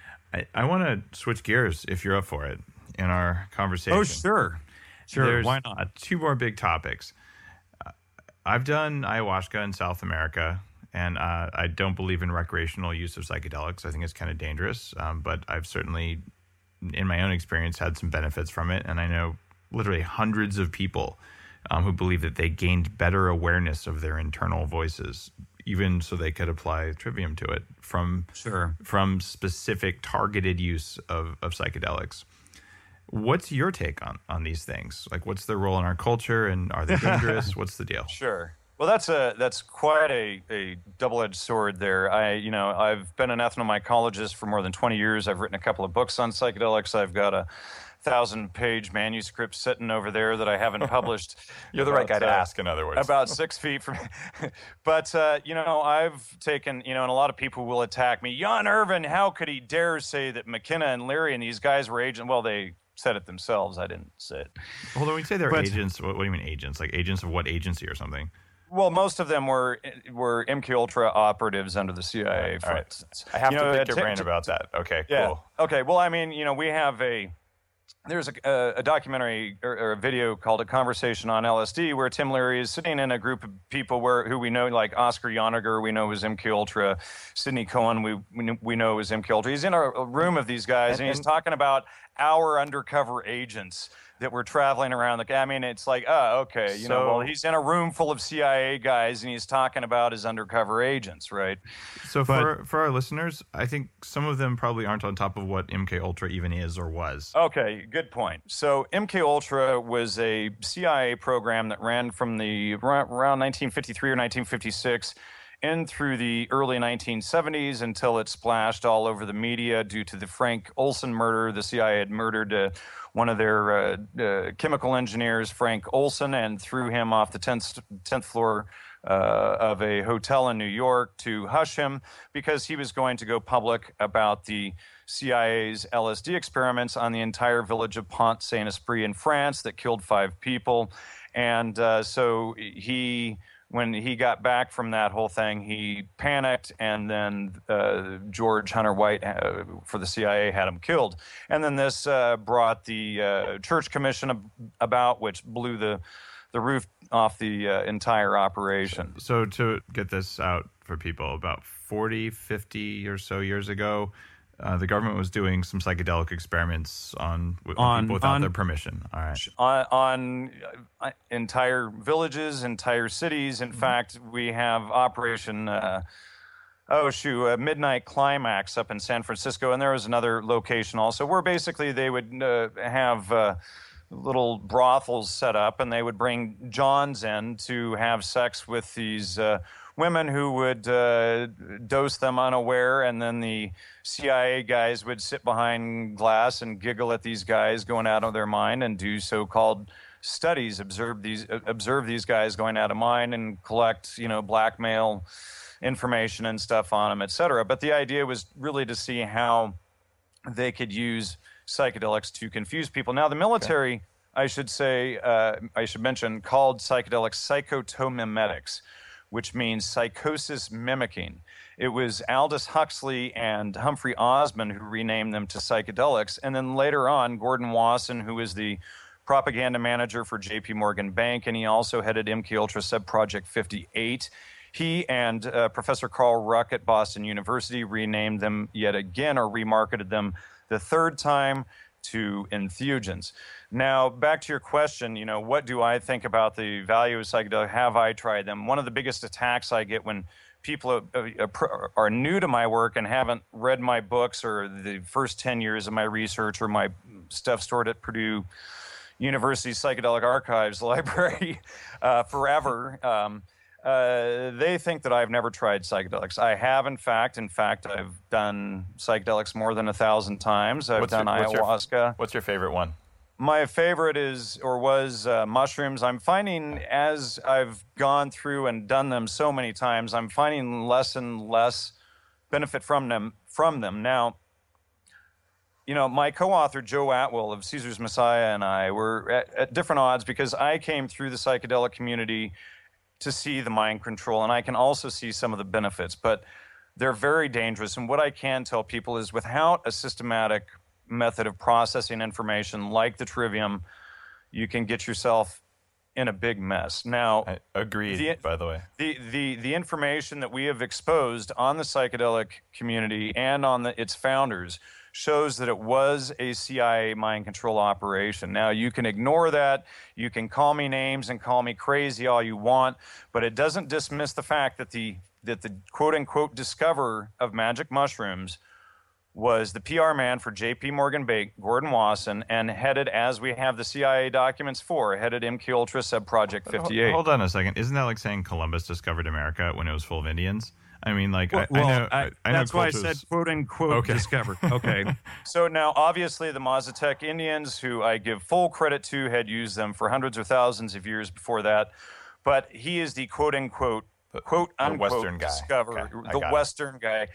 B: I want to switch gears if you're up for it in our conversation.
E: Oh, sure.
B: There's
E: why not?
B: 2 more big topics. I've done ayahuasca in South America. And I don't believe in recreational use of psychedelics. I think it's kind of dangerous. But I've certainly, in my own experience, had some benefits from it. And I know literally hundreds of people who believe that they gained better awareness of their internal voices, even so they could apply Trivium to it from specific targeted use of psychedelics. What's your take on these things? Like, what's their role in our culture, and are they dangerous? What's the deal?
D: Sure. Well, that's quite a double-edged sword there. I've been an ethnomycologist for more than 20 years. I've written a couple of books on psychedelics. I've got a 1,000-page manuscript sitting over there that I haven't published.
B: You're the right guy to ask, in other words.
D: About 6 feet from me. But, I've taken, and a lot of people will attack me. Jan Irvin, how could he dare say that McKenna and Leary and these guys were agents? Well, they said it themselves. I didn't say it.
B: Hold on, when you say they're agents, what do you mean agents? Like agents of what agency or something?
D: Well, most of them were MK Ultra operatives under the CIA, for instance.
B: I have to pick your brain about that. Okay,
D: yeah.
B: Cool.
D: Okay, well, we have there's a documentary or a video called A Conversation on LSD where Tim Leary is sitting in a group of people who we know, like Oscar Yoniger, we know is MK Ultra, Sidney Cohen, we know is MK Ultra. He's in a room of these guys, and he's talking about our undercover agents that were traveling around. It's like, okay, he's in a room full of CIA guys, and he's talking about his undercover agents, right?
B: So for our listeners, I think some of them probably aren't on top of what MK Ultra even is or was.
D: Okay, good point. So MK Ultra was a CIA program that ran from around 1953 or 1956 in through the early 1970s until it splashed all over the media due to the Frank Olson murder. The CIA had murdered one of their chemical engineers, Frank Olson, and threw him off the 10th floor of a hotel in New York to hush him because he was going to go public about the CIA's LSD experiments on the entire village of Pont-Saint-Esprit in France that killed 5 people. And so when he got back from that whole thing, he panicked, and then George Hunter White for the CIA had him killed. And then this brought the Church Commission about, which blew the roof off the entire operation.
B: So to get this out for people, about 40, 50 or so years ago, the government was doing some psychedelic experiments on people without their permission. All right.
D: On entire villages, entire cities. In fact, we have Operation Midnight Climax up in San Francisco, and there was another location also where basically they would have little brothels set up, and they would bring Johns in to have sex with these women who would dose them unaware, and then the CIA guys would sit behind glass and giggle at these guys going out of their mind and do so-called studies, observe these guys going out of mind and collect, blackmail information and stuff on them, et cetera. But the idea was really to see how they could use psychedelics to confuse people. Now, the military, I should mention, called psychedelics psychotomimetics, which means psychosis mimicking. It was Aldous Huxley and Humphrey Osmond who renamed them to psychedelics. And then later on, Gordon Wasson, who is the propaganda manager for JP Morgan Bank, and he also headed MKUltra Subproject 58. He and Professor Carl Ruck at Boston University renamed them yet again, or remarketed them the third time, to entheogens. Now, back to your question, what do I think about the value of psychedelics? Have I tried them? One of the biggest attacks I get when people are new to my work and haven't read my books or the first 10 years of my research or my stuff stored at Purdue University's Psychedelic Archives Library forever, they think that I've never tried psychedelics. I have, in fact. I've done psychedelics more than 1,000 times. I've done ayahuasca.
B: What's your favorite one?
D: My favorite was mushrooms. I'm finding as I've gone through and done them so many times, I'm finding less and less benefit from them. Now, my co-author, Joe Atwill of Caesar's Messiah, and I were at different odds because I came through the psychedelic community to see the mind control, and I can also see some of the benefits, but they're very dangerous. And what I can tell people is without a systematic method of processing information like the trivium, you can get yourself in a big mess. Now,
B: I agree, by the way.
D: The information that we have exposed on the psychedelic community and on its founders shows that it was a CIA mind control operation. Now, you can ignore that. You can call me names and call me crazy all you want, but it doesn't dismiss the fact that the quote-unquote discoverer of magic mushrooms was the PR man for JP Morgan Bank, Gordon Wasson, and headed, as we have the CIA documents for, headed MKUltra Subproject 58.
B: Hold on a second. Isn't that like saying Columbus discovered America when it was full of Indians? I mean, like, I know
D: that's why I
B: cultures...
D: said quote-unquote discovered. Okay. So now, obviously, the Mazatec Indians, who I give full credit to, had used them for hundreds or thousands of years before that. But he is the quote-unquote
B: Western guy.
D: Discoverer,
B: Okay,
D: the Western guy,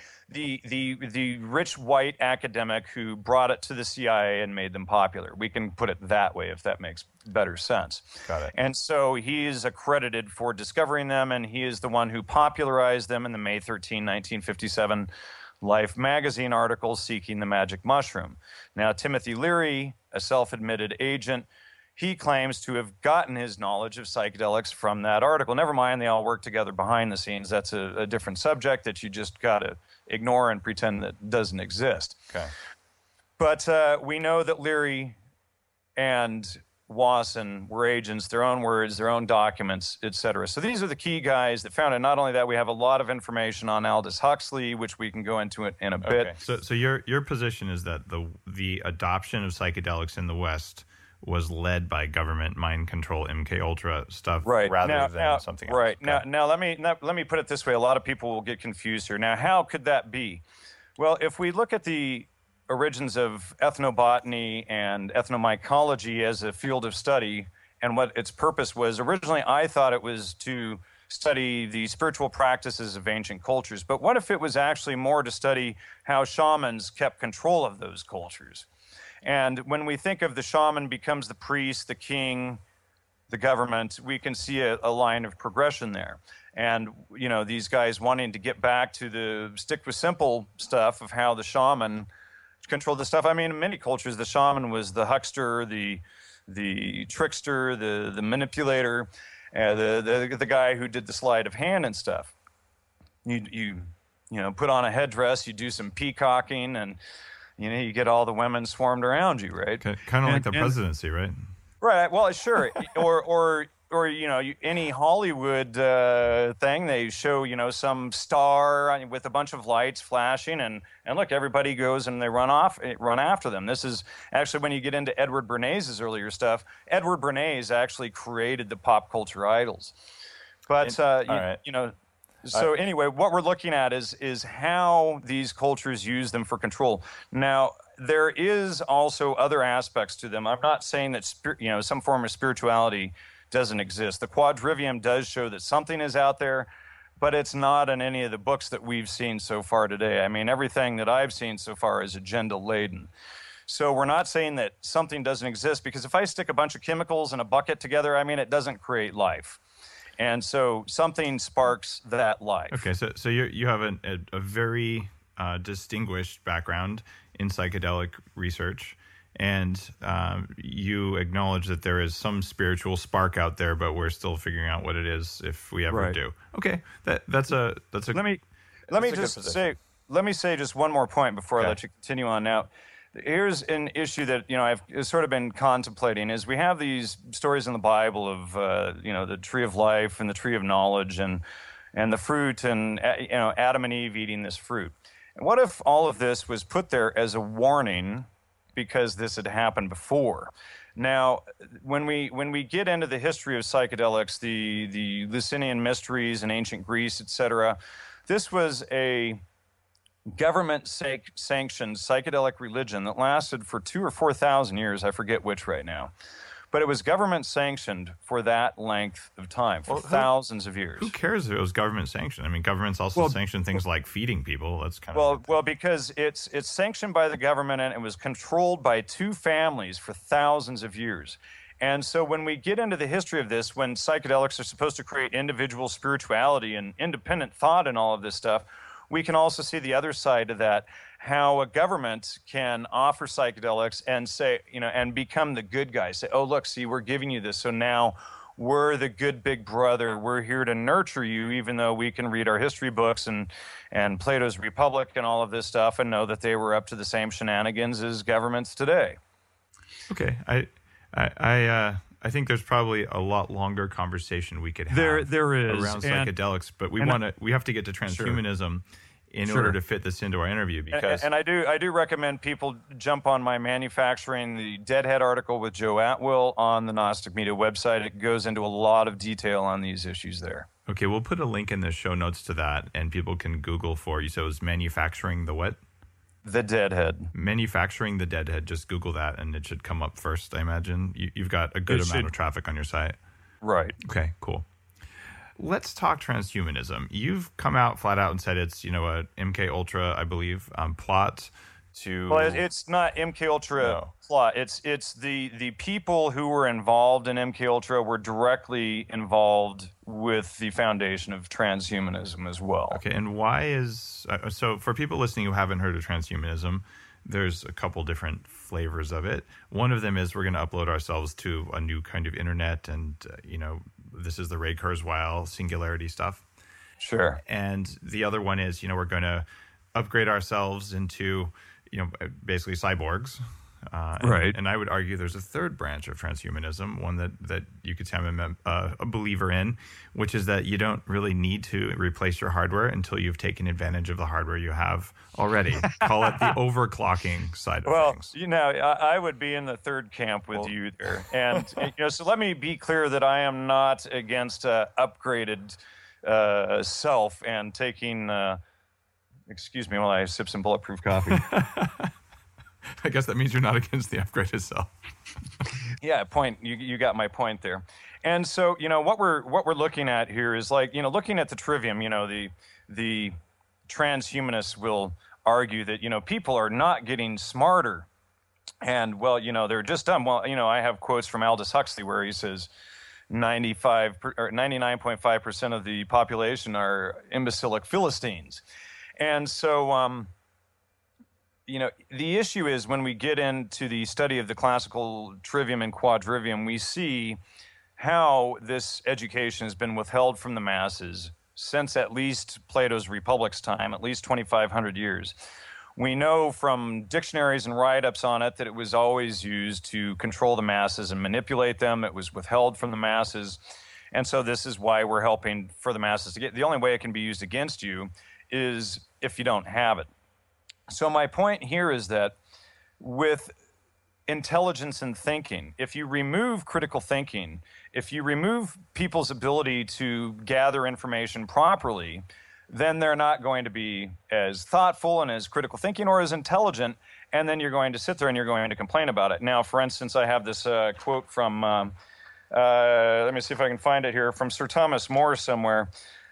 D: the rich white academic who brought it to the CIA and made them popular. We can put it that way if that makes better sense.
B: Got it.
D: And so he is accredited for discovering them, and he is the one who popularized them in the May 13, 1957 Life magazine article, Seeking the Magic Mushroom. Now, Timothy Leary, a self-admitted agent, he claims to have gotten his knowledge of psychedelics from that article. Never mind, they all work together behind the scenes. That's a different subject that you just got to ignore and pretend that doesn't exist.
B: Okay.
D: But we know that Leary and Wasson were agents, their own words, their own documents, etc. So these are the key guys that found it. Not only that, we have a lot of information on Aldous Huxley, which we can go into it in a bit.
B: So your position is that the adoption of psychedelics in the West was led by government mind control, MKUltra stuff, rather than something else.
D: Right. Now let me put it this way. A lot of people will get confused here. Now, how could that be? Well, if we look at the origins of ethnobotany and ethnomycology as a field of study and what its purpose was, originally I thought it was to study the spiritual practices of ancient cultures. But what if it was actually more to study how shamans kept control of those cultures? And when we think of the shaman becomes the priest, the king, the government, we can see a line of progression there. And, these guys wanting to get back to the stick with simple stuff of how the shaman controlled the stuff. I mean, in many cultures, the shaman was the huckster, the trickster, the manipulator, the guy who did the sleight of hand and stuff. You put on a headdress, you do some peacocking, and you get all the women swarmed around you, right?
B: Kind of like the presidency, right?
D: Right. Well, sure. or any Hollywood thing, they show, some star with a bunch of lights flashing, and look, everybody goes and they run after them. This is actually when you get into Edward Bernays' earlier stuff. Edward Bernays actually created the pop culture idols. But, So anyway, what we're looking at is how these cultures use them for control. Now, there is also other aspects to them. I'm not saying that some form of spirituality doesn't exist. The quadrivium does show that something is out there, but it's not in any of the books that we've seen so far today. I mean, everything that I've seen so far is agenda-laden. So we're not saying that something doesn't exist, because if I stick a bunch of chemicals in a bucket together, I mean, it doesn't create life. And so something sparks that life.
B: Okay, so you have a very distinguished background in psychedelic research, and you acknowledge that there is some spiritual spark out there, but we're still figuring out what it is if we ever do. Okay, that's a.
D: Let me say just one more point before I let you continue on. Now, here's an issue that I've sort of been contemplating. Is we have these stories in the Bible of the tree of life and the tree of knowledge and the fruit, and Adam and Eve eating this fruit. And what if all of this was put there as a warning because this had happened before? Now, when we get into the history of psychedelics, the Eleusinian mysteries in ancient Greece, etc., this was a government-sanctioned psychedelic religion that lasted for 2,000 or 4,000 years. I forget which right now. But it was government-sanctioned for that length of time, for thousands of years.
B: Who cares if it was government-sanctioned? I mean, governments also sanction things like feeding people. That's kind of...
D: Well, because it's sanctioned by the government, and it was controlled by two families for thousands of years. And so when we get into the history of this, when psychedelics are supposed to create individual spirituality and independent thought and all of this stuff, we can also see the other side of that, how a government can offer psychedelics and say, and become the good guy. Say, oh, look, see, we're giving you this. So now we're the good big brother. We're here to nurture you, even though we can read our history books and Plato's Republic and all of this stuff and know that they were up to the same shenanigans as governments today.
B: Okay. I think there's probably a lot longer conversation we could have
D: there is
B: around psychedelics, but we have to get to transhumanism in order to fit this into our interview. Because
D: and I do recommend people jump on my Manufacturing the Deadhead article with Joe Atwill on the Gnostic Media website. It goes into a lot of detail on these issues there.
B: Okay, we'll put a link in the show notes to that, and people can Google for you. So it was Manufacturing the what?
D: The Deadhead.
B: Manufacturing the Deadhead. Just Google that, and it should come up first, I imagine. You've got a good amount of traffic on your site.
D: Right.
B: Okay, cool. Let's talk transhumanism. You've come out flat out and said it's, a MK Ultra, I believe, plot to...
D: Well, it's not MK Ultra plot. It's the people who were involved in MK Ultra were directly involved with the foundation of transhumanism as well.
B: Okay, and why is... so for people listening who haven't heard of transhumanism, there's a couple different flavors of it. One of them is we're going to upload ourselves to a new kind of internet, and, this is the Ray Kurzweil singularity stuff.
D: Sure.
B: And the other one is, we're going to upgrade ourselves into, basically cyborgs.
D: Right.
B: And I would argue there's a third branch of transhumanism, one that you could say I'm a believer in, which is that you don't really need to replace your hardware until you've taken advantage of the hardware you have already. Call it the overclocking side of things.
D: I would be in the third camp with you there. And, so let me be clear that I am not against upgraded self and taking, excuse me while I sip some bulletproof coffee.
B: I guess that means you're not against the upgrade itself.
D: Yeah, you got my point there. And so, what we're looking at here is looking at the trivium, the transhumanists will argue that, people are not getting smarter. And, they're just dumb. Well, I have quotes from Aldous Huxley where he says 99.5% of the population are imbecilic Philistines. And so, the issue is when we get into the study of the classical trivium and quadrivium, we see how this education has been withheld from the masses since at least Plato's Republic's time, at least 2,500 years. We know from dictionaries and write-ups on it that it was always used to control the masses and manipulate them. It was withheld from the masses. And so this is why we're helping for the masses to get. The only way it can be used against you is if you don't have it. So my point here is that with intelligence and thinking, if you remove critical thinking, if you remove people's ability to gather information properly, then they're not going to be as thoughtful and as critical thinking or as intelligent, and then you're going to sit there and you're going to complain about it. Now, for instance, I have this quote from, let me see if I can find it here, from Sir Thomas More somewhere.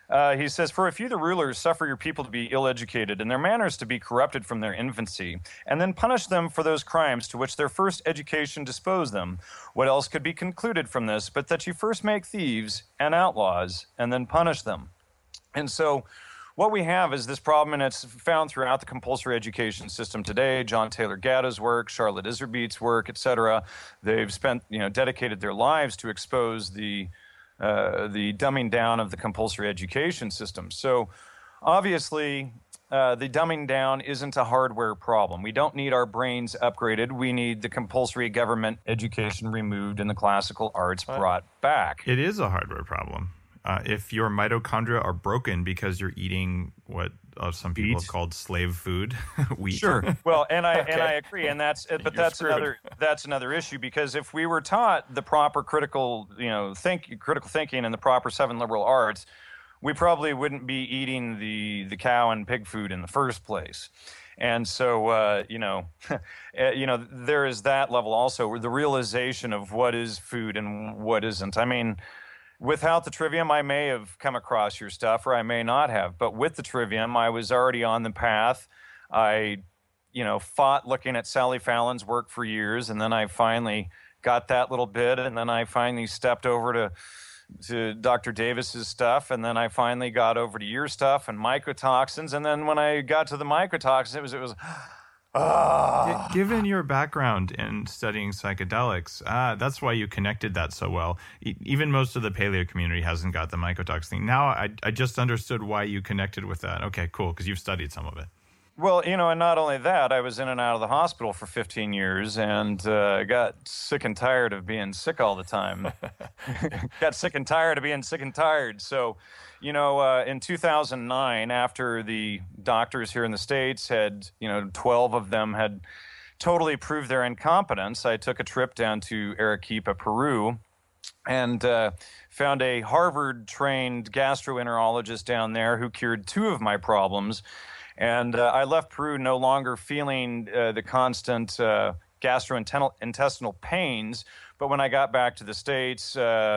D: He says, for a few the rulers suffer your people to be ill-educated and their manners to be corrupted from their infancy, and then punish them for those crimes to which their first education disposed them. What else could be concluded from this but that you first make thieves and outlaws and then punish them? And so what we have is this problem, and it's found throughout the compulsory education system today. John Taylor Gatto's work, Charlotte Iserbyt's work, etc. They've spent, dedicated their lives to expose the dumbing down of the compulsory education system. So obviously, the dumbing down isn't a hardware problem. We don't need our brains upgraded. We need the compulsory government education removed and the classical arts brought back.
B: It is a hardware problem. If your mitochondria are broken because you're eating what some people have called slave food, wheat.
D: Sure. Well, and I agree, and that's another issue, because if we were taught the proper critical thinking and the proper 7 liberal arts, we probably wouldn't be eating the cow and pig food in the first place. And so, there is that level also, the realization of what is food and what isn't. I mean, without the Trivium, I may have come across your stuff, or I may not have. But with the Trivium, I was already on the path. I, fought looking at Sally Fallon's work for years, and then I finally got that little bit, and then I finally stepped over to Dr. Davis's stuff, and then I finally got over to your stuff and mycotoxins, and then when I got to the mycotoxins, it was.
B: Given your background in studying psychedelics, that's why you connected that so well. Even most of the paleo community hasn't got the mycotox thing. Now I just understood why you connected with that. Okay, cool, because you've studied some of it.
D: Well, and not only that, I was in and out of the hospital for 15 years and got sick and tired of being sick all the time. Got sick and tired of being sick and tired. So, in 2009, after the doctors here in the States had, 12 of them had totally proved their incompetence, I took a trip down to Arequipa, Peru, and found a Harvard-trained gastroenterologist down there who cured 2 of my problems. And I left Peru no longer feeling the constant gastrointestinal pains, but when I got back to the States,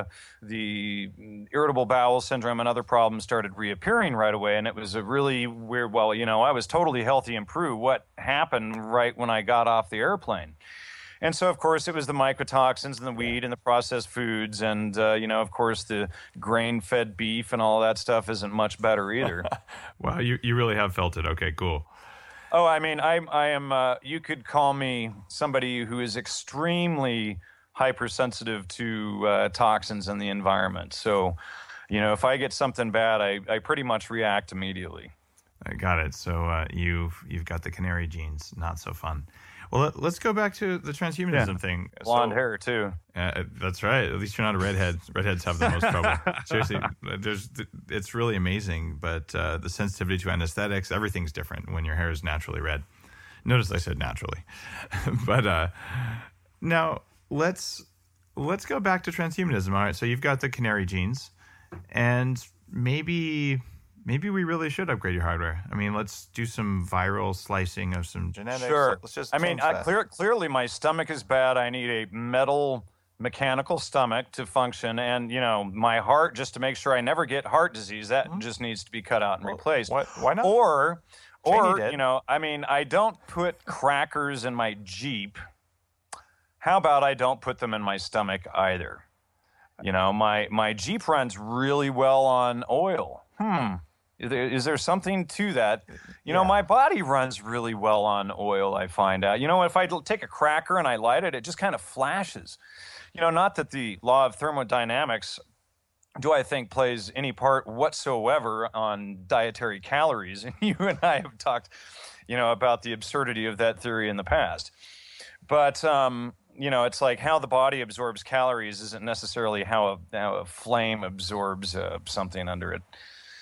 D: the irritable bowel syndrome and other problems started reappearing right away, and it was a really weird, I was totally healthy in Peru. What happened right when I got off the airplane? And so, of course, it was the mycotoxins and the weed and the processed foods. And, of course, the grain-fed beef and all that stuff isn't much better either.
B: Wow, you really have felt it. Okay, cool.
D: Oh, I mean, I am, you could call me somebody who is extremely hypersensitive to toxins in the environment. So, if I get something bad, I pretty much react immediately.
B: I got it. So you've got the canary genes. Not so fun. Well, let's go back to the transhumanism thing.
D: Blonde hair, too.
B: That's right. At least you're not a redhead. Redheads have the most trouble. Seriously, it's really amazing. But the sensitivity to anesthetics, everything's different when your hair is naturally red. Notice I said naturally. But now let's go back to transhumanism. All right, so you've got the canary genes, and maybe we really should upgrade your hardware. I mean, let's do some viral slicing of some genetics.
D: Sure.
B: Let's just
D: clearly my stomach is bad. I need a metal mechanical stomach to function. And, my heart, just to make sure I never get heart disease, that just needs to be cut out and replaced.
B: Why not?
D: Or I don't put crackers in my Jeep. How about I don't put them in my stomach either? My Jeep runs really well on oil. Is there something to that? My body runs really well on oil, I find out. If I take a cracker and I light it, it just kind of flashes. Not that the law of thermodynamics, do I think, plays any part whatsoever on dietary calories. And you and I have talked, about the absurdity of that theory in the past. But, it's like how the body absorbs calories isn't necessarily how a flame absorbs something under it.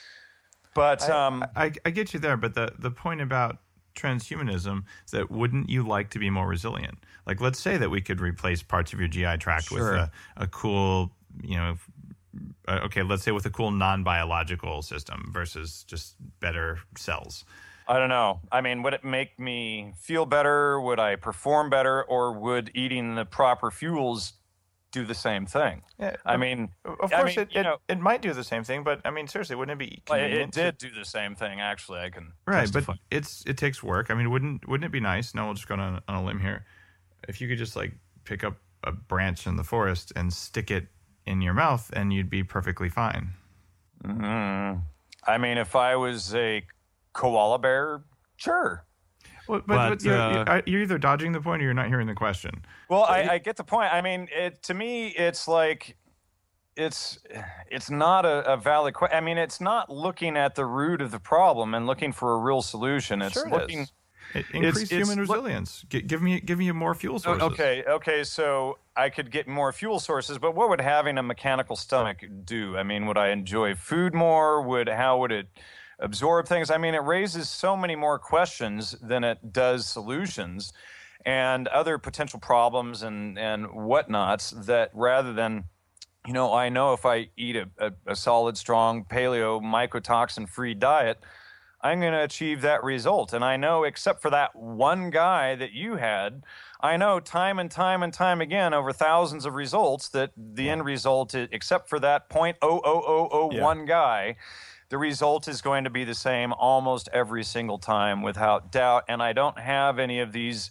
D: But
B: I get you there, but the point about transhumanism is that wouldn't you like to be more resilient? Like, let's say that we could replace parts of your GI tract with a cool, let's say with a cool non-biological system versus just better cells.
D: I don't know. I mean, would it make me feel better? Would I perform better? Or would eating the proper fuels do the same thing.
B: Yeah,
D: I mean,
B: of course, it might do the same thing, but I mean, seriously, wouldn't it be convenient?
D: It did do the same thing. Actually, I can
B: testify. But it takes work. I mean, wouldn't it be nice? No, we'll just go on a limb here. If you could just like pick up a branch in the forest and stick it in your mouth, and you'd be perfectly fine.
D: Mm-hmm. I mean, if I was a koala bear, sure.
B: Well, but you're either dodging the point or you're not hearing the question.
D: Well, I get the point. I mean, to me, it's like it's not a valid question. I mean, it's not looking at the root of the problem and looking for a real solution. It's looking.
B: Increase human resilience. Give me more fuel sources.
D: Okay. So I could get more fuel sources, but what would having a mechanical stomach do? I mean, would I enjoy food more? How would it absorb things? I mean, it raises so many more questions than it does solutions, and other potential problems and whatnots. That rather than, I know if I eat a solid, strong paleo mycotoxin-free diet, I'm going to achieve that result. And I know, except for that one guy that you had, I know time and time and time again over thousands of results that the end result, except for that 0.00001 guy, the result is going to be the same almost every single time without doubt. And I don't have any of these,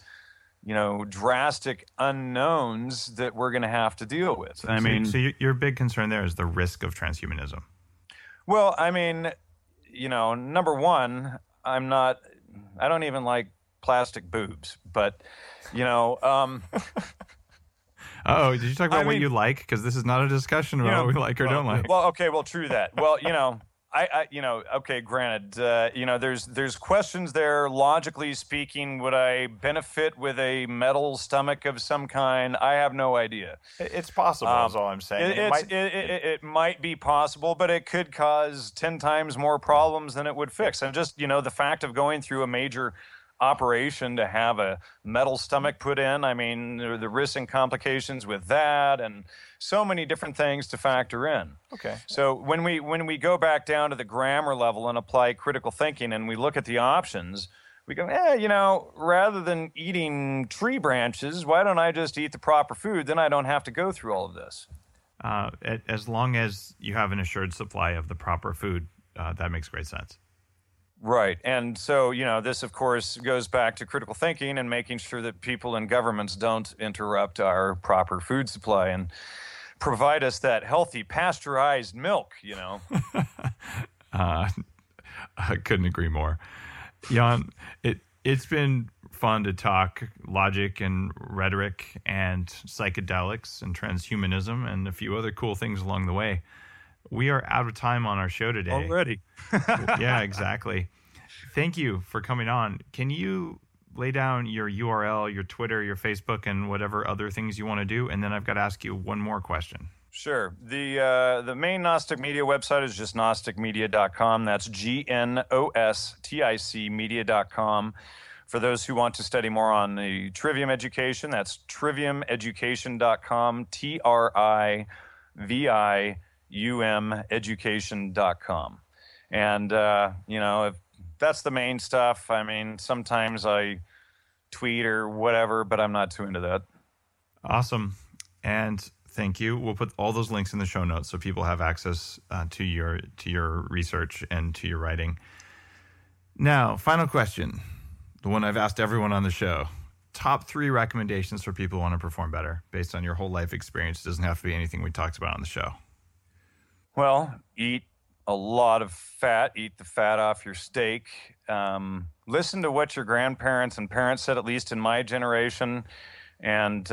D: drastic unknowns that we're going to have to deal with.
B: So your big concern there is the risk of transhumanism.
D: Well, I mean, number one, I don't even like plastic boobs, but,
B: Oh, did you talk about what you like? Because this is not a discussion about what we like or don't like.
D: Well, okay, true that. Well, okay, granted, there's questions there. Logically speaking, would I benefit with a metal stomach of some kind? I have no idea.
B: It's possible, is all I'm saying.
D: It might be possible, but it could cause 10 times more problems than it would fix. And just, the fact of going through a major operation to have a metal stomach put in, I mean, the risks and complications with that, and so many different things to factor in.
B: Okay.
D: So when we go back down to the grammar level and apply critical thinking and we look at the options, we go, rather than eating tree branches, why don't I just eat the proper food? Then I don't have to go through all of this.
B: As long as you have an assured supply of the proper food, that makes great sense.
D: Right. And so, this, of course, goes back to critical thinking and making sure that people and governments don't interrupt our proper food supply and provide us that healthy pasteurized milk,
B: I couldn't agree more. Jan, it's been fun to talk logic and rhetoric and psychedelics and transhumanism and a few other cool things along the way. We are out of time on our show today.
D: Already.
B: Yeah, exactly. Thank you for coming on. Can you lay down your URL, your Twitter, your Facebook, and whatever other things you want to do? And then I've got to ask you one more question.
D: Sure. The main Gnostic Media website is just gnosticmedia.com. That's GNOSTIC media.com. For those who want to study more on the Trivium education, that's triviumeducation.com, triviumeducation.com. And, if that's the main stuff. I mean, sometimes I tweet or whatever, but I'm not too into that.
B: Awesome. And thank you. We'll put all those links in the show notes so people have access to your research and to your writing. Now, final question, the one I've asked everyone on the show. Top 3 recommendations for people who want to perform better based on your whole life experience. It doesn't have to be anything we talked about on the show.
D: Well, eat a lot of fat. Eat the fat off your steak. Listen to what your grandparents and parents said, at least in my generation, and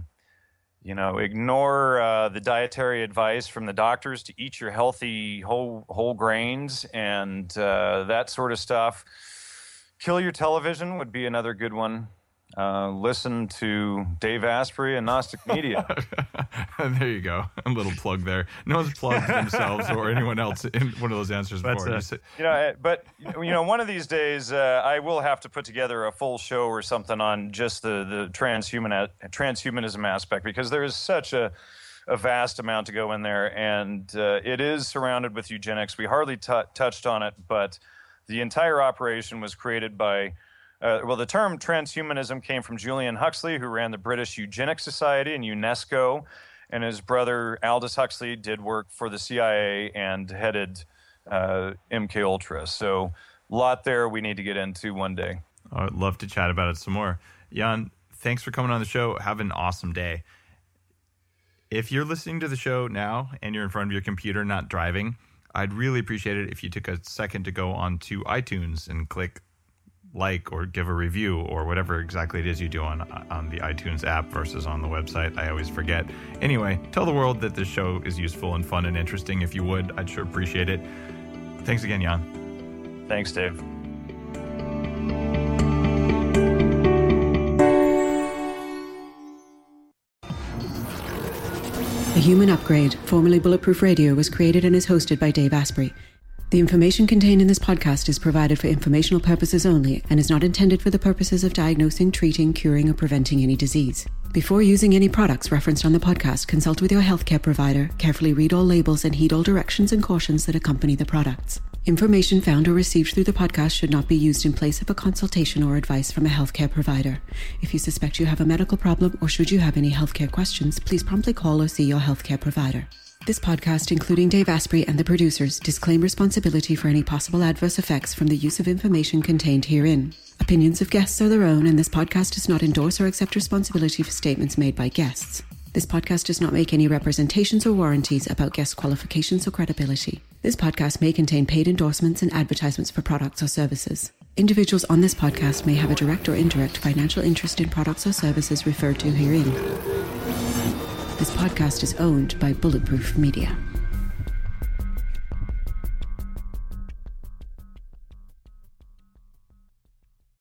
D: ignore the dietary advice from the doctors to eat your healthy whole grains and that sort of stuff. Kill your television would be another good one. Listen to Dave Asprey and Gnostic Media.
B: There you go. A little plug there. No one's plugged themselves or anyone else in one of those answers before.
D: One of these days, I will have to put together a full show or something on just the transhumanism aspect, because there is such a vast amount to go in there, and it is surrounded with eugenics. We hardly touched on it, but the entire operation was created by the term transhumanism came from Julian Huxley, who ran the British Eugenics Society and UNESCO, and his brother Aldous Huxley did work for the CIA and headed MK Ultra. So a lot there we need to get into one day.
B: I'd love to chat about it some more. Jan, thanks for coming on the show. Have an awesome day. If you're listening to the show now and you're in front of your computer, not driving, I'd really appreciate it if you took a second to go onto iTunes and click like or give a review or whatever exactly it is you do on the iTunes app versus on the website. I always forget. Anyway, tell the world that this show is useful and fun and interesting. If you would, I'd sure appreciate it. Thanks again, Jan.
D: Thanks, Dave.
A: The Human Upgrade, formerly Bulletproof Radio, was created and is hosted by Dave Asprey. The information contained in this podcast is provided for informational purposes only and is not intended for the purposes of diagnosing, treating, curing, or preventing any disease. Before using any products referenced on the podcast, consult with your healthcare provider, carefully read all labels, and heed all directions and cautions that accompany the products. Information found or received through the podcast should not be used in place of a consultation or advice from a healthcare provider. If you suspect you have a medical problem or should you have any healthcare questions, please promptly call or see your healthcare provider. This podcast, including Dave Asprey and the producers, disclaim responsibility for any possible adverse effects from the use of information contained herein. Opinions of guests are their own, and this podcast does not endorse or accept responsibility for statements made by guests. This podcast does not make any representations or warranties about guest qualifications or credibility. This podcast may contain paid endorsements and advertisements for products or services. Individuals on this podcast may have a direct or indirect financial interest in products or services referred to herein. This podcast is owned by Bulletproof Media.